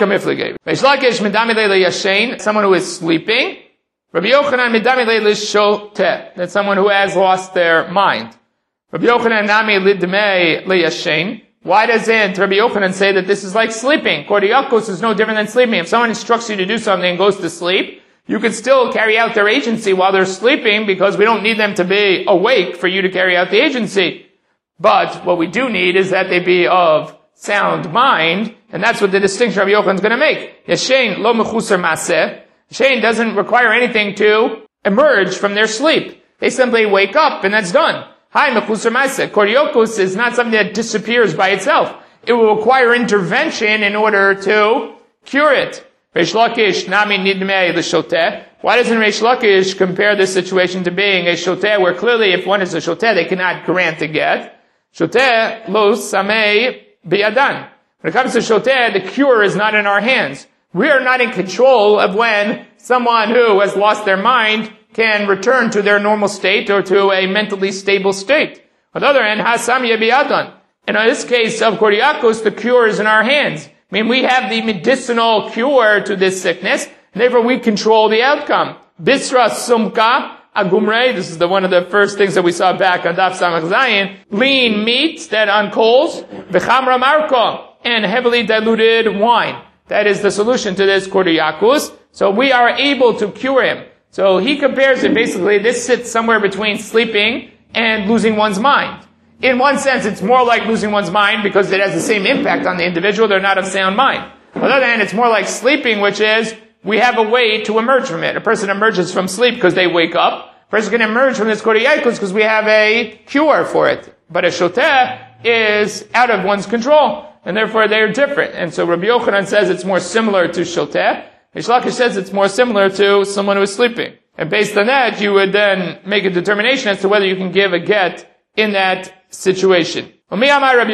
who is sleeping. Rabbi Yochanan midami le'shoteh. That's someone who has lost their mind. Rabbi Yochanan nami lidmei le'yashen. Why doesn't Rabbi Yochanan say that this is like sleeping? Kordiakos is no different than sleeping. If someone instructs you to do something and goes to sleep, you can still carry out their agency while they're sleeping because we don't need them to be awake for you to carry out the agency. But what we do need is that they be of sound mind, and that's what the distinction Rabbi Yochanan is going to make. Yashen lo mechusar maseh. Yashen doesn't require anything to emerge from their sleep. They simply wake up and that's done. Hi mechusar maseh. Kordiokos is not something that disappears by itself. It will require intervention in order to cure it. Reish Lakish nami nidmei l'shoteh. Why doesn't Reish Lakish compare this situation to being a shoteh, where clearly if one is a shoteh, they cannot grant a get? Shoteh lo samei biyadan. When it comes to shoteh, the cure is not in our hands. We are not in control of when someone who has lost their mind can return to their normal state or to a mentally stable state. On the other hand, hasam biyadan. And in this case of Kordiakos, the cure is in our hands. I mean, we have the medicinal cure to this sickness, and therefore we control the outcome. Bisra sumka agumrei, this is one of the first things that we saw back on Daf Samach Zayin. Lean meat that on coals, v'chamra marko, and heavily diluted wine. That is the solution to this Kordiakos. So we are able to cure him. So he compares it basically, this sits somewhere between sleeping and losing one's mind. In one sense, it's more like losing one's mind because it has the same impact on the individual. They're not of sound mind. On the other hand, it's more like sleeping, which is we have a way to emerge from it. A person emerges from sleep because they wake up. A person can emerge from this Kordiakos because we have a cure for it. But a shoteh is out of one's control, and therefore they're different. And so Rabbi Yochanan says it's more similar to shoteh. Reish Lakish says it's more similar to someone who is sleeping. And based on that, you would then make a determination as to whether you can give a get in that situation. Did Rabbi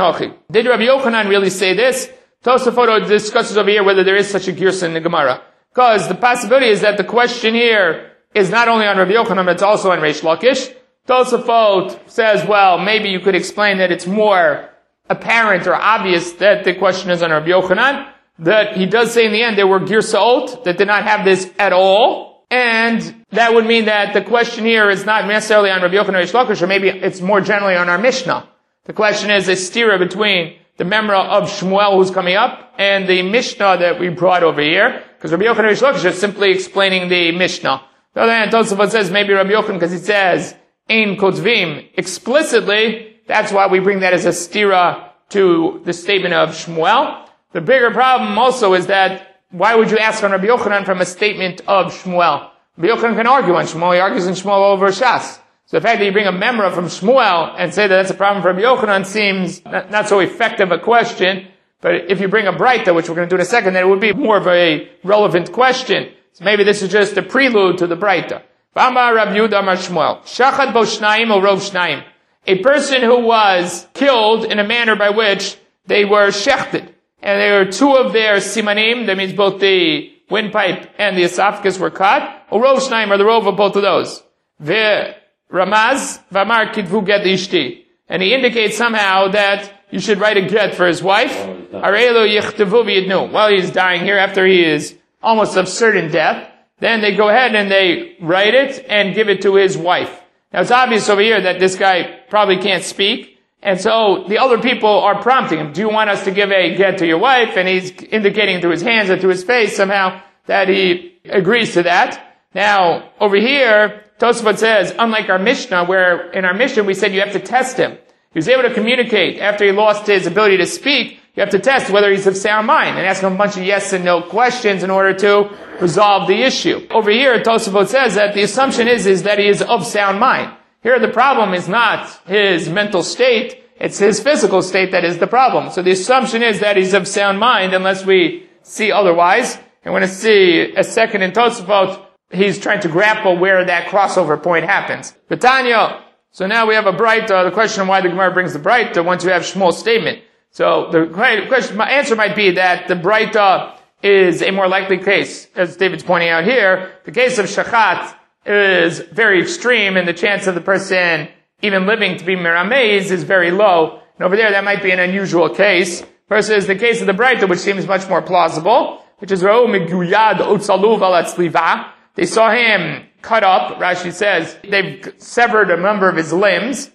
Yochanan really say this? Tosafot discusses over here whether there is such a girsa in the Gemara. Because the possibility is that the question here is not only on Rabbi Yochanan, but it's also on Reish Lakish. Tosafot says, well, maybe you could explain that it's more apparent or obvious that the question is on Rabbi Yochanan. That he does say in the end there were girsaot that did not have this at all. And that would mean that the question here is not necessarily on Rabbi Yochanan or Reish Lakish, or maybe it's more generally on our Mishnah. The question is a stira between the memra of Shmuel who's coming up and the Mishnah that we brought over here. because Rabbi Yochanan and Rish Lakish are simply explaining the Mishnah. On the other hand, Tosafot says maybe Rabbi Yochanan, because he says Ein Kotvim explicitly, that's why we bring that as a stira to the statement of Shmuel. The bigger problem also is that why would you ask on Rabbi Yochanan from a statement of Shmuel? Rabbi Yochanan can argue on Shmuel. He argues in Shmuel over Shas. So the fact that you bring a memra from Shmuel and say that that's a problem for Rabbi Yochanan seems not so effective a question. But if you bring a Braita, which we're going to do in a second, then it would be more of a relevant question. So maybe this is just a prelude to the Braita. V'amar Rav Yehuda amar Shmuel, Shachad bo shnayim o rov shnayim. A person who was killed in a manner by which they were shechted. And there were two of their simanim, that means both the windpipe and the esophagus were cut. O rov shnayim, or the rov of both of those. Ramaz, v'amar kitvu get ishti. And he indicates somehow that you should write a get for his wife. Arelo yichtavu v'yidnu. While he's dying here, after he is almost of certain death, then they go ahead and they write it and give it to his wife. Now it's obvious over here that this guy probably can't speak, and so the other people are prompting him, do you want us to give a get to your wife? And he's indicating through his hands and through his face somehow that he agrees to that. Now, over here, Tosafot says, unlike our Mishnah, where in our Mishnah we said you have to test him. He was able to communicate after he lost his ability to speak. You have to test whether he's of sound mind and ask him a bunch of yes and no questions in order to resolve the issue. Over here, Tosafot says that the assumption is that he is of sound mind. Here the problem is not his mental state, it's his physical state that is the problem. So the assumption is that he's of sound mind unless we see otherwise. And we're going to see a second in Tosafot, he's trying to grapple where that crossover point happens. Betanya. So now we have a Braita, the question of why the Gemara brings the Braita once you have Shmuel's statement. So the question, my answer might be that the Braita is a more likely case, as David's pointing out here. The case of Shachat is very extreme, and the chance of the person even living to be Meramez is very low. And over there, that might be an unusual case, versus the case of the Braita, which seems much more plausible, which is Ra'u Meguyad Otzaluv al Atzliva. They saw him cut up, Rashi says, they've severed a number of his limbs,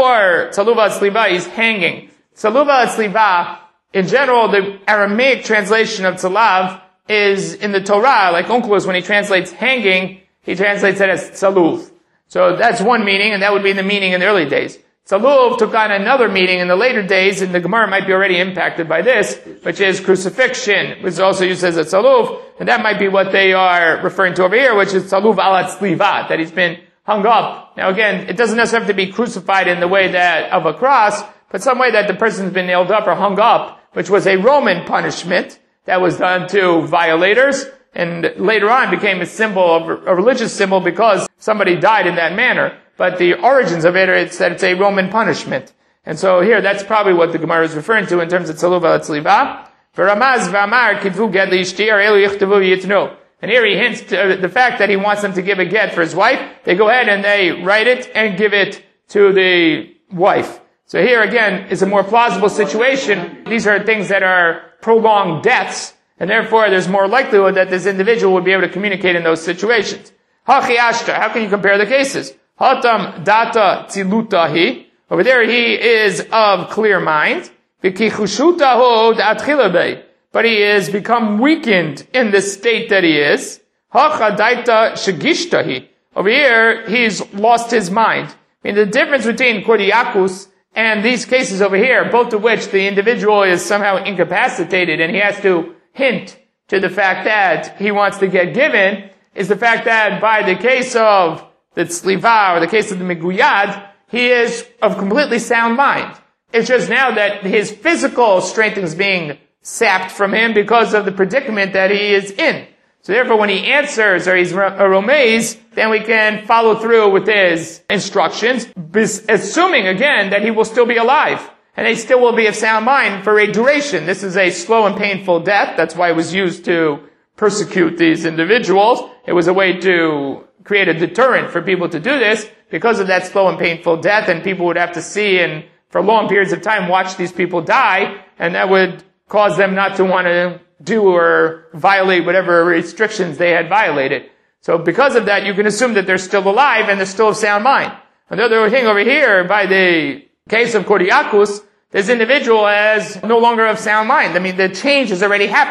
or Tzaluva Atzliva, he's hanging. Tzaluva Atzliva, in general, the Aramaic translation of Tzalav is in the Torah, like Onkelos, when he translates hanging, he translates it as Tzaluv. So that's one meaning, and that would be the meaning in the early days. Tzaluv took on another meaning in the later days, and the Gemara might be already impacted by this, which is crucifixion, which is also used as a Tzaluv, and that might be what they are referring to over here, which is Tzaluv al Atzliva, that he's been hung up. Now again, it doesn't necessarily have to be crucified in the way that of a cross, but some way that the person's been nailed up or hung up, which was a Roman punishment that was done to violators, and later on became a symbol of a religious symbol because somebody died in that manner. But the origins of it, it's that it's a Roman punishment. And so here, that's probably what the Gemara is referring to in terms of Tzaluv al Atzliva. V'ramaz v'amar kitvu get li'ishti arelu yichtavu yitnu. And here he hints to the fact that he wants them to give a get for his wife. They go ahead and they write it and give it to the wife. So here again is a more plausible situation. These are things that are prolonged deaths, and therefore there's more likelihood that this individual would be able to communicate in those situations. Hachi ashta, how can you compare the cases? Hatam data tzilutahi. Over there he is of clear mind. V'kichushutahu da'atchilabei. But he has become weakened in the state that he is. Hacha daita shagishtahi. Over here, he's lost his mind. I mean, the difference between Kordiakus and these cases over here, both of which the individual is somehow incapacitated and he has to hint to the fact that he wants to get given, is the fact that by the case of the tzliva, or the case of the meguyad, he is of completely sound mind. It's just now that his physical strength is being sapped from him because of the predicament that he is in. So therefore, when he answers, or he's a romez, then we can follow through with his instructions, assuming again that he will still be alive, and he still will be of sound mind for a duration. This is a slow and painful death. That's why it was used to persecute these individuals. It was a way to create a deterrent for people to do this because of that slow and painful death, and people would have to see and for long periods of time watch these people die, and that would cause them not to want to do or violate whatever restrictions they had violated. So because of that, you can assume that they're still alive and they're still of sound mind. Another thing over here, by the case of Kordiakus, this individual is no longer of sound mind. I mean, the change has already happened.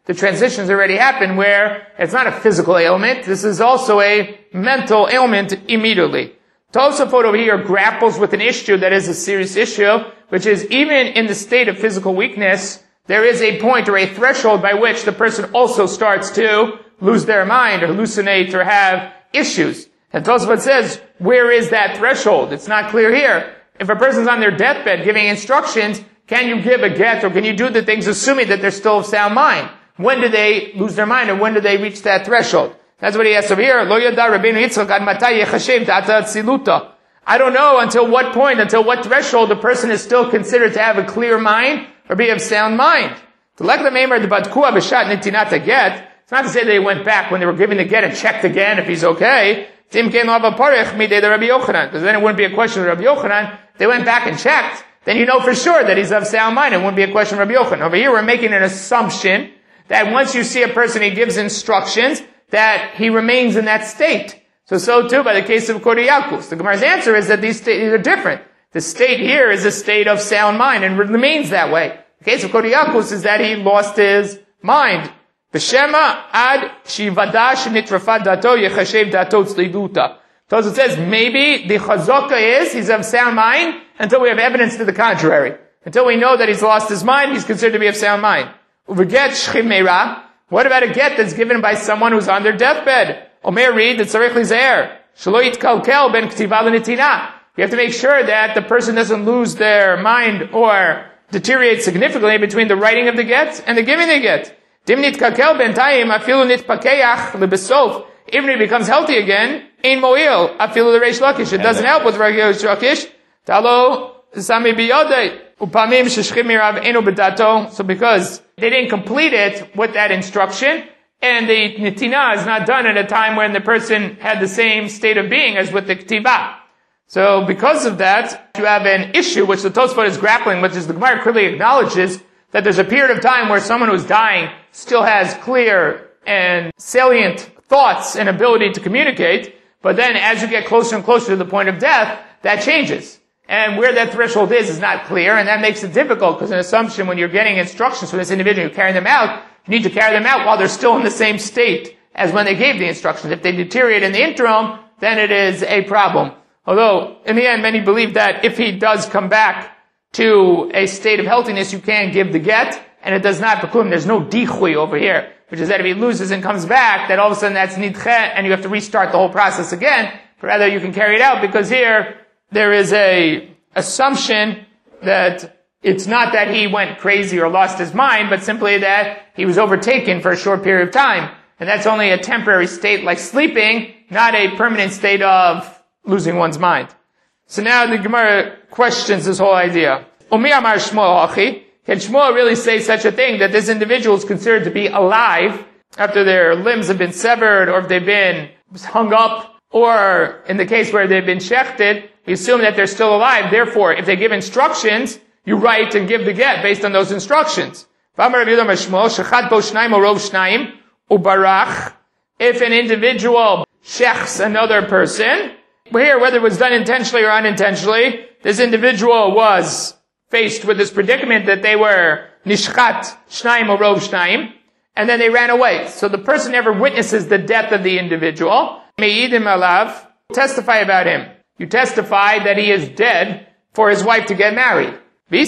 the transition's already happened, where it's not a physical ailment, this is also a mental ailment immediately. Tosafot over here grapples with an issue that is a serious issue, which is even in the state of physical weakness, there is a point or a threshold by which the person also starts to lose their mind or hallucinate or have issues. And Tosafot says, where is that threshold? It's not clear here. If a person's on their deathbed giving instructions, can you give a get or can you do the things assuming that they're still of sound mind? When do they lose their mind or when do they reach that threshold? That's what he asks over here. Lo yada Rabbeinu Yitzchak ad matay yechashev da'ata tziluta. I don't know until what point, until what threshold the person is still considered to have a clear mind or be of sound mind. It's not to say they went back when they were giving the get and checked again if he's okay. Because then it wouldn't be a question of Rabbi Yochanan. They went back and checked. Then you know for sure that he's of sound mind. It wouldn't be a question of Rabbi Yochanan. Over here we're making an assumption that once you see a person, he gives instructions, that he remains in that state. So too by the case of Kodiakus. The Gemara's answer is that these are different. The state here is a state of sound mind and remains that way. The case of Kodiakus is that he lost his mind. B'shema ad shivadash nitrafad dato yechashev dato tzliduta. So it says maybe the chazaka is he's of sound mind until we have evidence to the contrary. Until we know that he's lost his mind, he's considered to be of sound mind. Uveget shchimera. What about a get that's given by someone who's on their deathbed? Omer read that tzarich lizayer shelo yitkalkel ben ktiva l'netina. You have to make sure that the person doesn't lose their mind or deteriorate significantly between the writing of the get and the giving the get. Dim nitkalkel bentayim afilu nitpakeach lebesof. Even if he becomes healthy again, ein moil afilu l'reish lakish. It doesn't help with reish lakish. Talo sami biyodei upamim sheshchim mirav enu bedato. So because they didn't complete it with that instruction, and the netina is not done at a time when the person had the same state of being as with the ktiva. So because of that, you have an issue which the Tosfot is grappling with, is the Gemara clearly acknowledges that there's a period of time where someone who's dying still has clear and salient thoughts and ability to communicate, but then as you get closer and closer to the point of death, that changes. And where that threshold is not clear, and that makes it difficult, because an assumption when you're getting instructions from this individual, you're carrying them out, you need to carry them out while they're still in the same state as when they gave the instructions. If they deteriorate in the interim, then it is a problem. Although, in the end, many believe that if he does come back to a state of healthiness, you can give the get, and it does not preclude him. There's no dichui over here, which is that if he loses and comes back, that all of a sudden that's nidche, and you have to restart the whole process again. But rather, you can carry it out, because here, there is a assumption that it's not that he went crazy or lost his mind, but simply that he was overtaken for a short period of time. And that's only a temporary state like sleeping, not a permanent state of losing one's mind. So now the Gemara questions this whole idea. Umi amar Shmuel hachi. Can Shmuel really say such a thing, that this individual is considered to be alive after their limbs have been severed, or if they've been hung up, or in the case where they've been shechted, we assume that they're still alive. Therefore, if they give instructions, you write and give the get based on those instructions. If an individual shechs another person, here, whether it was done intentionally or unintentionally, this individual was faced with this predicament that they were nishchat shnaim or rov shnaim, and then they ran away. So the person never witnesses the death of the individual. Me'idim alav, testify about him. You testify that he is dead for his wife to get married. Then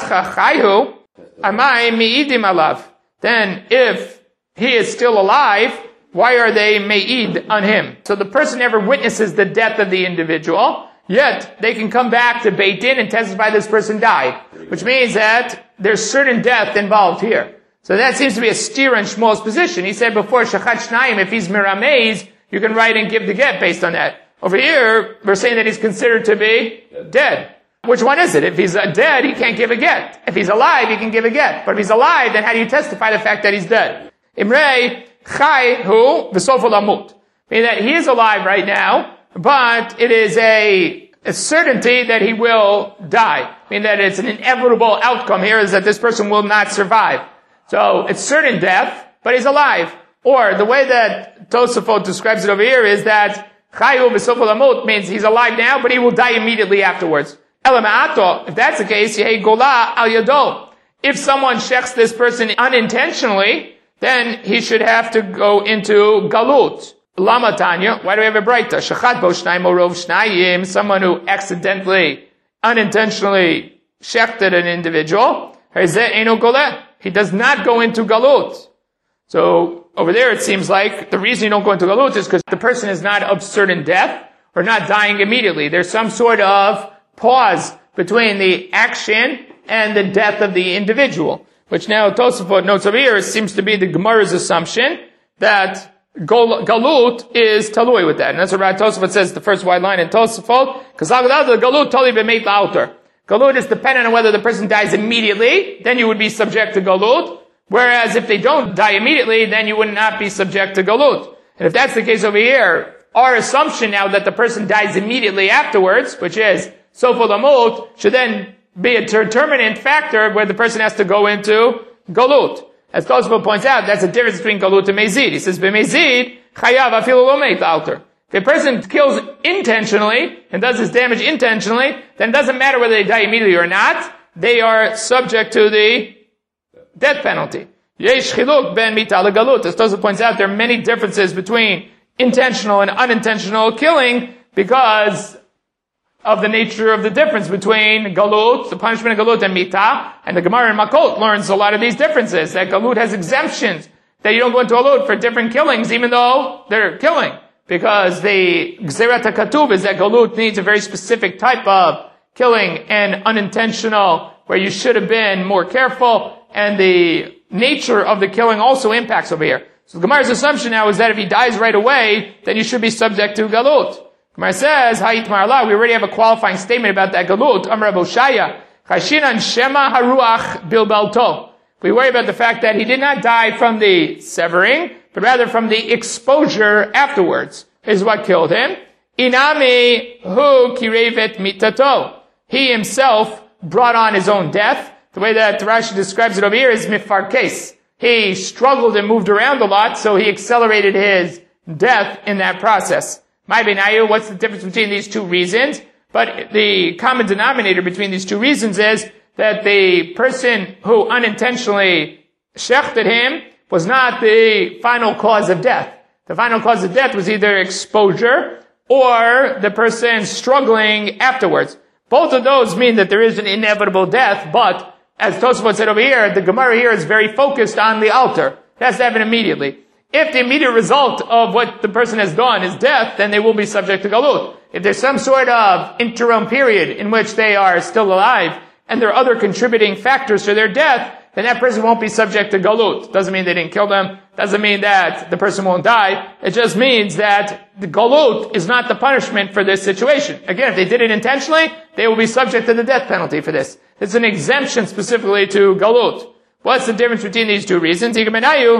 if he is still alive, why are they me'id on him? So the person never witnesses the death of the individual, yet they can come back to Beit Din and testify this person died, which means that there's certain death involved here. So that seems to be a steer in Shmuel's position. He said before, Shachat Shnayim, if he's Miramez, you can write and give the get based on that. Over here, we're saying that he's considered to be dead. Which one is it? If he's dead, he can't give a get. If he's alive, he can give a get. But if he's alive, then how do you testify the fact that he's dead? Imrei chai hu v'sofo lamut. Meaning that he is alive right now, but it is a certainty that he will die. Meaning that it's an inevitable outcome here is that this person will not survive. So it's certain death, but he's alive. Or the way that Tosafot describes it over here is that chai hu v'sofo lamut means he's alive now, but he will die immediately afterwards. If that's the case, Yehi Gola al Yado. If someone shechs this person unintentionally, then he should have to go into galut. Lama Tanya, why do we have a braita? Shachat bo shnayim orov shnayim, someone who accidentally, unintentionally shechted an individual. He does not go into galut. So over there it seems like the reason you don't go into galut is because the person is not of certain death or not dying immediately. There's some sort of pause between the action and the death of the individual, which now Tosafot notes over here seems to be the Gemara's assumption that galut is talui with that. And that's what Rabbi Tosafot says, the first white line in Tosafot, because galut tali b'meit la'alter. Galut is dependent on whether the person dies immediately, then you would be subject to galut. Whereas if they don't die immediately, then you would not be subject to galut. And if that's the case over here, our assumption now that the person dies immediately afterwards, which is sofo lamut, should then be a determinant factor where the person has to go into galut. As Tosfot points out, that's the difference between galut and mezid. He says, b'mezid, chayav afilu lo meit alter. If a person kills intentionally and does this damage intentionally, then it doesn't matter whether they die immediately or not. They are subject to the death penalty. Yesh chiluk ben mita legalut. As Tosfot points out, there are many differences between intentional and unintentional killing because of the nature of the difference between galut, the punishment of galut, and mita. And the Gemara in Makot learns a lot of these differences. That galut has exemptions, that you don't go into galut for different killings, even though they're killing. Because the Gzerat HaKatuv is that galut needs a very specific type of killing and unintentional, where you should have been more careful, and the nature of the killing also impacts over here. So the Gemara's assumption now is that if he dies right away, then you should be subject to galut. Gemara says, Ha'it marla, we already have a qualifying statement about that galut. Amar Boshaya, Chashinan Shema Haruach Bilbalto. We worry about the fact that he did not die from the severing, but rather from the exposure afterwards, is what killed him. Inami hu kirevet mitato. He himself brought on his own death. The way that Rashi describes it over here is mifarkes. He struggled and moved around a lot, so he accelerated his death in that process. What's the difference between these two reasons? But the common denominator between these two reasons is that the person who unintentionally shechted him was not the final cause of death. The final cause of death was either exposure or the person struggling afterwards. Both of those mean that there is an inevitable death, but as Tosfot said over here, the Gemara here is very focused on the altar. It has to happen immediately. If the immediate result of what the person has done is death, then they will be subject to galut. If there's some sort of interim period in which they are still alive, and there are other contributing factors to their death, then that person won't be subject to galut. Doesn't mean they didn't kill them. Doesn't mean that the person won't die. It just means that the galut is not the punishment for this situation. Again, if they did it intentionally, they will be subject to the death penalty for this. It's an exemption specifically to galut. What's the difference between these two reasons? The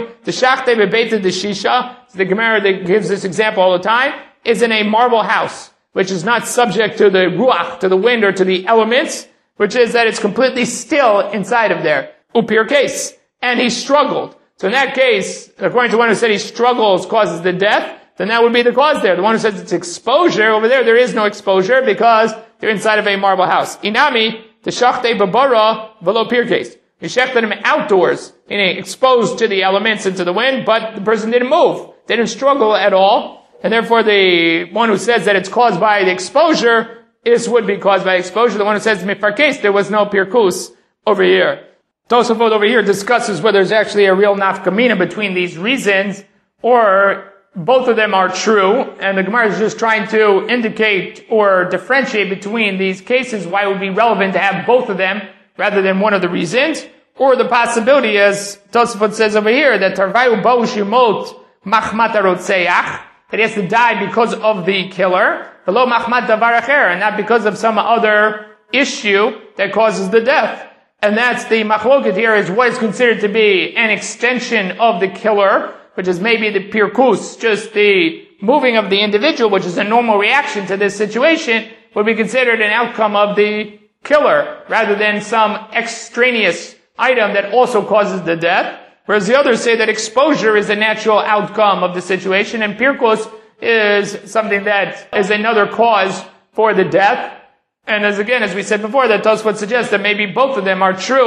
Gemara that gives this example all the time is in a marble house, which is not subject to the ruach, to the wind, or to the elements, which is that it's completely still inside of there. Upir case. And he struggled. So in that case, according to the one who said he struggles causes the death, then that would be the cause there. The one who says it's exposure, over there is no exposure because they're inside of a marble house. Inami, the shachte babara, velo pir case. He shechted him outdoors, meaning exposed to the elements and to the wind, but the person didn't move. They didn't struggle at all. And therefore the one who says that it's caused by the exposure, this would be caused by exposure. The one who says mifarkes, there was no pirkus over here. Tosafot over here discusses whether there's actually a real nafkamina between these reasons, or both of them are true, and the Gemara is just trying to indicate or differentiate between these cases, why it would be relevant to have both of them rather than one of the reasons, or the possibility, as Tosafot says over here, that Tarvayu Bo Shimot Machmat Arotseach, that he has to die because of the killer, below Machmat Davar Acher, and not because of some other issue that causes the death. And that's the machloket here, is what is considered to be an extension of the killer, which is maybe the pirkus, just the moving of the individual, which is a normal reaction to this situation, would be considered an outcome of the killer, rather than some extraneous item that also causes the death. Whereas the others say that exposure is a natural outcome of the situation, and pirkus is something that is another cause for the death. And as we said before, that Tosfot suggests that maybe both of them are true,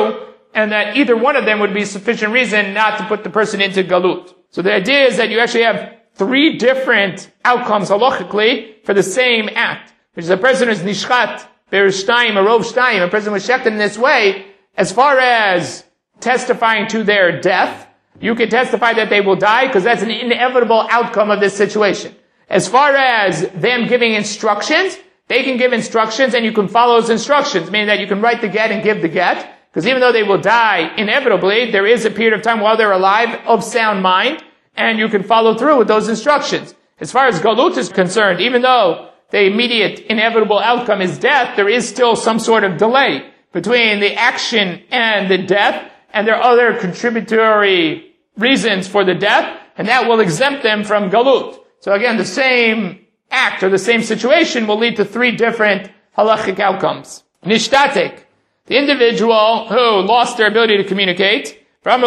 and that either one of them would be sufficient reason not to put the person into galut. So the idea is that you actually have 3 different outcomes halachically for the same act, which is a person who's nishchat, berishtayim, arov shtayim, a person was shechted in this way. As far as testifying to their death, you can testify that they will die because that's an inevitable outcome of this situation. As far as them giving instructions, they can give instructions and you can follow those instructions, meaning that you can write the get and give the get, because even though they will die inevitably, there is a period of time while they're alive of sound mind, and you can follow through with those instructions. As far as galut is concerned, even though the immediate inevitable outcome is death, there is still some sort of delay between the action and the death, and there are other contributory reasons for the death, and that will exempt them from galut. So again, the same act or the same situation will lead to 3 different halachic outcomes. Nishtatek, the individual who lost their ability to communicate, and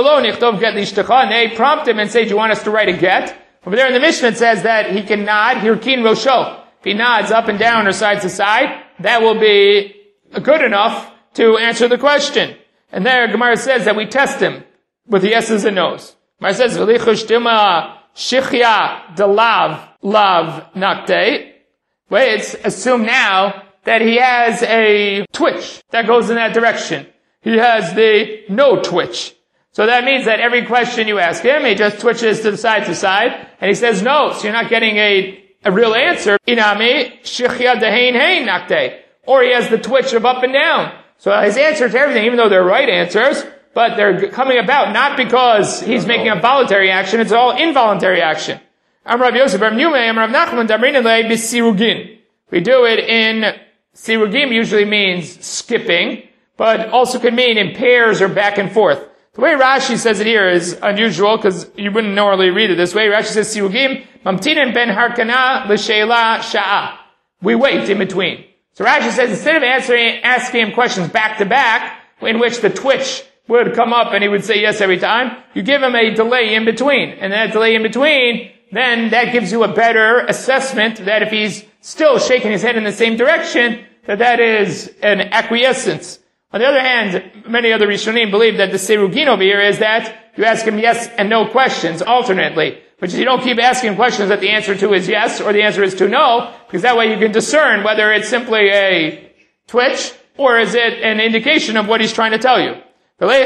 they prompt him and say, do you want us to write a get? Over there in the Mishnah it says that he can nod, hirkin rosho. If he nods up and down or side to side, that will be good enough to answer the question. And there Gemara says that we test him with yeses and nos. Gemara says, v'lichush dilma shichya delav lav nakte. Let's assume now that he has a twitch that goes in that direction. He has the no twitch. So that means that every question you ask him, he just twitches to side, and he says no, so you're not getting a real answer. Inami shichya dehain hain nakte. Or he has the twitch of up and down. So his answer to everything, even though they're right answers, but they're coming about not because he's making a voluntary action, it's all involuntary action. Amrav Yosef, Amrav Nachman, Damrin Elei b'sirugin. We do it in sirugim, usually means skipping, but also can mean in pairs or back and forth. The way Rashi says it here is unusual because you wouldn't normally read it this way. Rashi says, sirugim, mamtinen ben harkana l'sheila sha'a. We wait in between. So Rashi says instead of asking him questions back to back, in which the twitch would come up and he would say yes every time, you give him a delay in between. And that delay in between, then that gives you a better assessment that if he's still shaking his head in the same direction, that is an acquiescence. On the other hand, many other Rishonim believe that the Serugin over here is that you ask him yes and no questions alternately. Which is you don't keep asking questions that the answer to is yes or the answer is to no, because that way you can discern whether it's simply a twitch or is it an indication of what he's trying to tell you. Why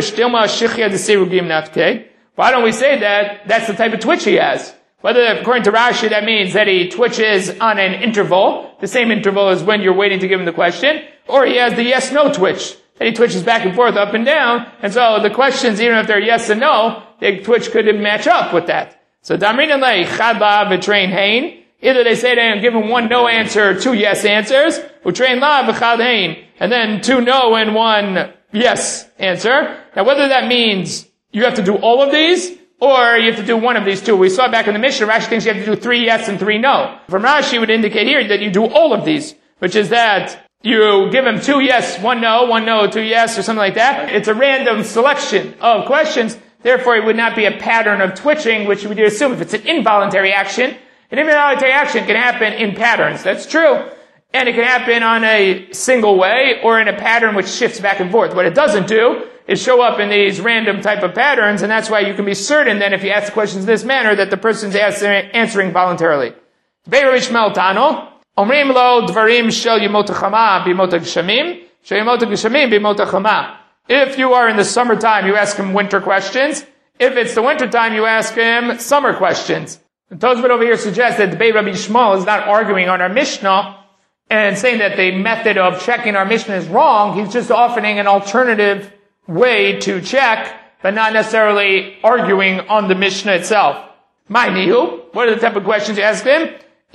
don't we say that that's the type of twitch he has? Whether, according to Rashi, that means that he twitches on an interval, the same interval as when you're waiting to give him the question, or he has the yes-no twitch, that he twitches back and forth, up and down, and so the questions, even if they're yes and no, the twitch could match up with that. So, Damrin Elei, Chad Lav, V'Train Hain, either they say they give him 1 no answer, 2 yes answers, V'Train Lav, V'Chad Hain, and then 2 no and 1 yes answer. Now, whether that means you have to do all of these, or you have to do one of these 2. We saw back in the Mishnah, Rashi thinks you have to do 3 yes and 3 no. From Rashi, it would indicate here that you do all of these, which is that you give him 2 yes, 1 no, 2 yes, or something like that. It's a random selection of questions. Therefore, it would not be a pattern of twitching, which we would assume if it's an involuntary action. An involuntary action can happen in patterns. That's true. And it can happen on a single way or in a pattern which shifts back and forth. What it doesn't do is show up in these random type of patterns, and that's why you can be certain that if you ask the questions in this manner, that the person's answering voluntarily. Be'er Ishmael Tano, Omrim lo dvarim shel yemot hachama b'yemot hageshamim, shel yemot hageshamim b'yemot hachama. If you are in the summertime, you ask him winter questions. If it's the wintertime, you ask him summer questions. And Tosfot over here suggests that the Be'er Rabbi Yishmael is not arguing on our Mishnah and saying that the method of checking our Mishnah is wrong. He's just offering an alternative way to check, but not necessarily arguing on the Mishnah itself. My nihu, what are the type of questions you ask him?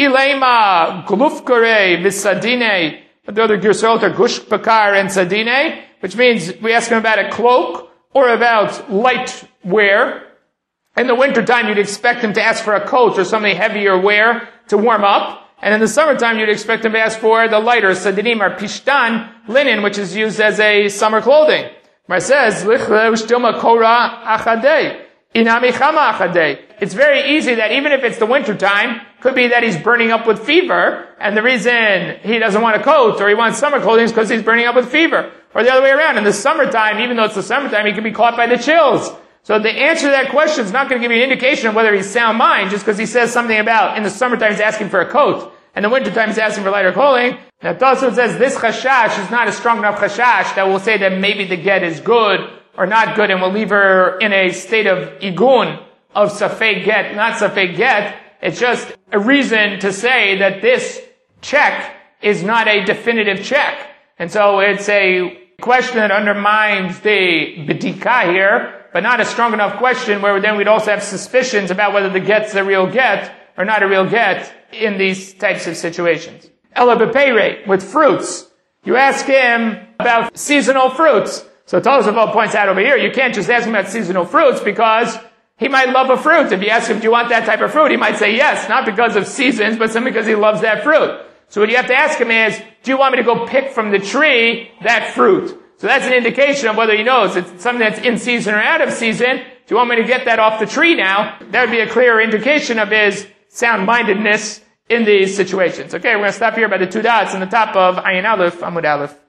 Ilema glufkare v'sadine. The other girsot are gush bakar and sadine, which means we ask him about a cloak or about light wear. In the wintertime, you'd expect him to ask for a coat or something heavier wear to warm up. And in the summertime, you'd expect him to ask for the lighter sadinim or pishtan, linen, which is used as a summer clothing. Where it says, Inami chama achadei. It's very easy that even if it's the winter time, could be that he's burning up with fever, and the reason he doesn't want a coat or he wants summer clothing is because he's burning up with fever. Or the other way around. In the summertime, even though it's the summertime, he could be caught by the chills. So the answer to that question is not going to give you an indication of whether he's sound mind, just because he says something about in the summertime he's asking for a coat, and the wintertime he's asking for lighter clothing. Now Tosfos says this chashash is not a strong enough chashash that will say that maybe the get is good or not good, and will leave her in a state of igun, of safek get, not safek get. It's just a reason to say that this check is not a definitive check. And so it's a question that undermines the bedika here, but not a strong enough question where then we'd also have suspicions about whether the get's a real get or not a real get in these types of situations. Ela b'peirei, with fruits. You ask him about seasonal fruits. So Tosafot points out over here, you can't just ask him about seasonal fruits because he might love a fruit. If you ask him, do you want that type of fruit? He might say yes, not because of seasons, but simply because he loves that fruit. So what you have to ask him is, do you want me to go pick from the tree that fruit? So that's an indication of whether he knows it's something that's in season or out of season. Do you want me to get that off the tree now? That would be a clear indication of his sound-mindedness in these situations. Okay, we're going to stop here by the two dots on the top of Ayin Aleph, Amud Aleph.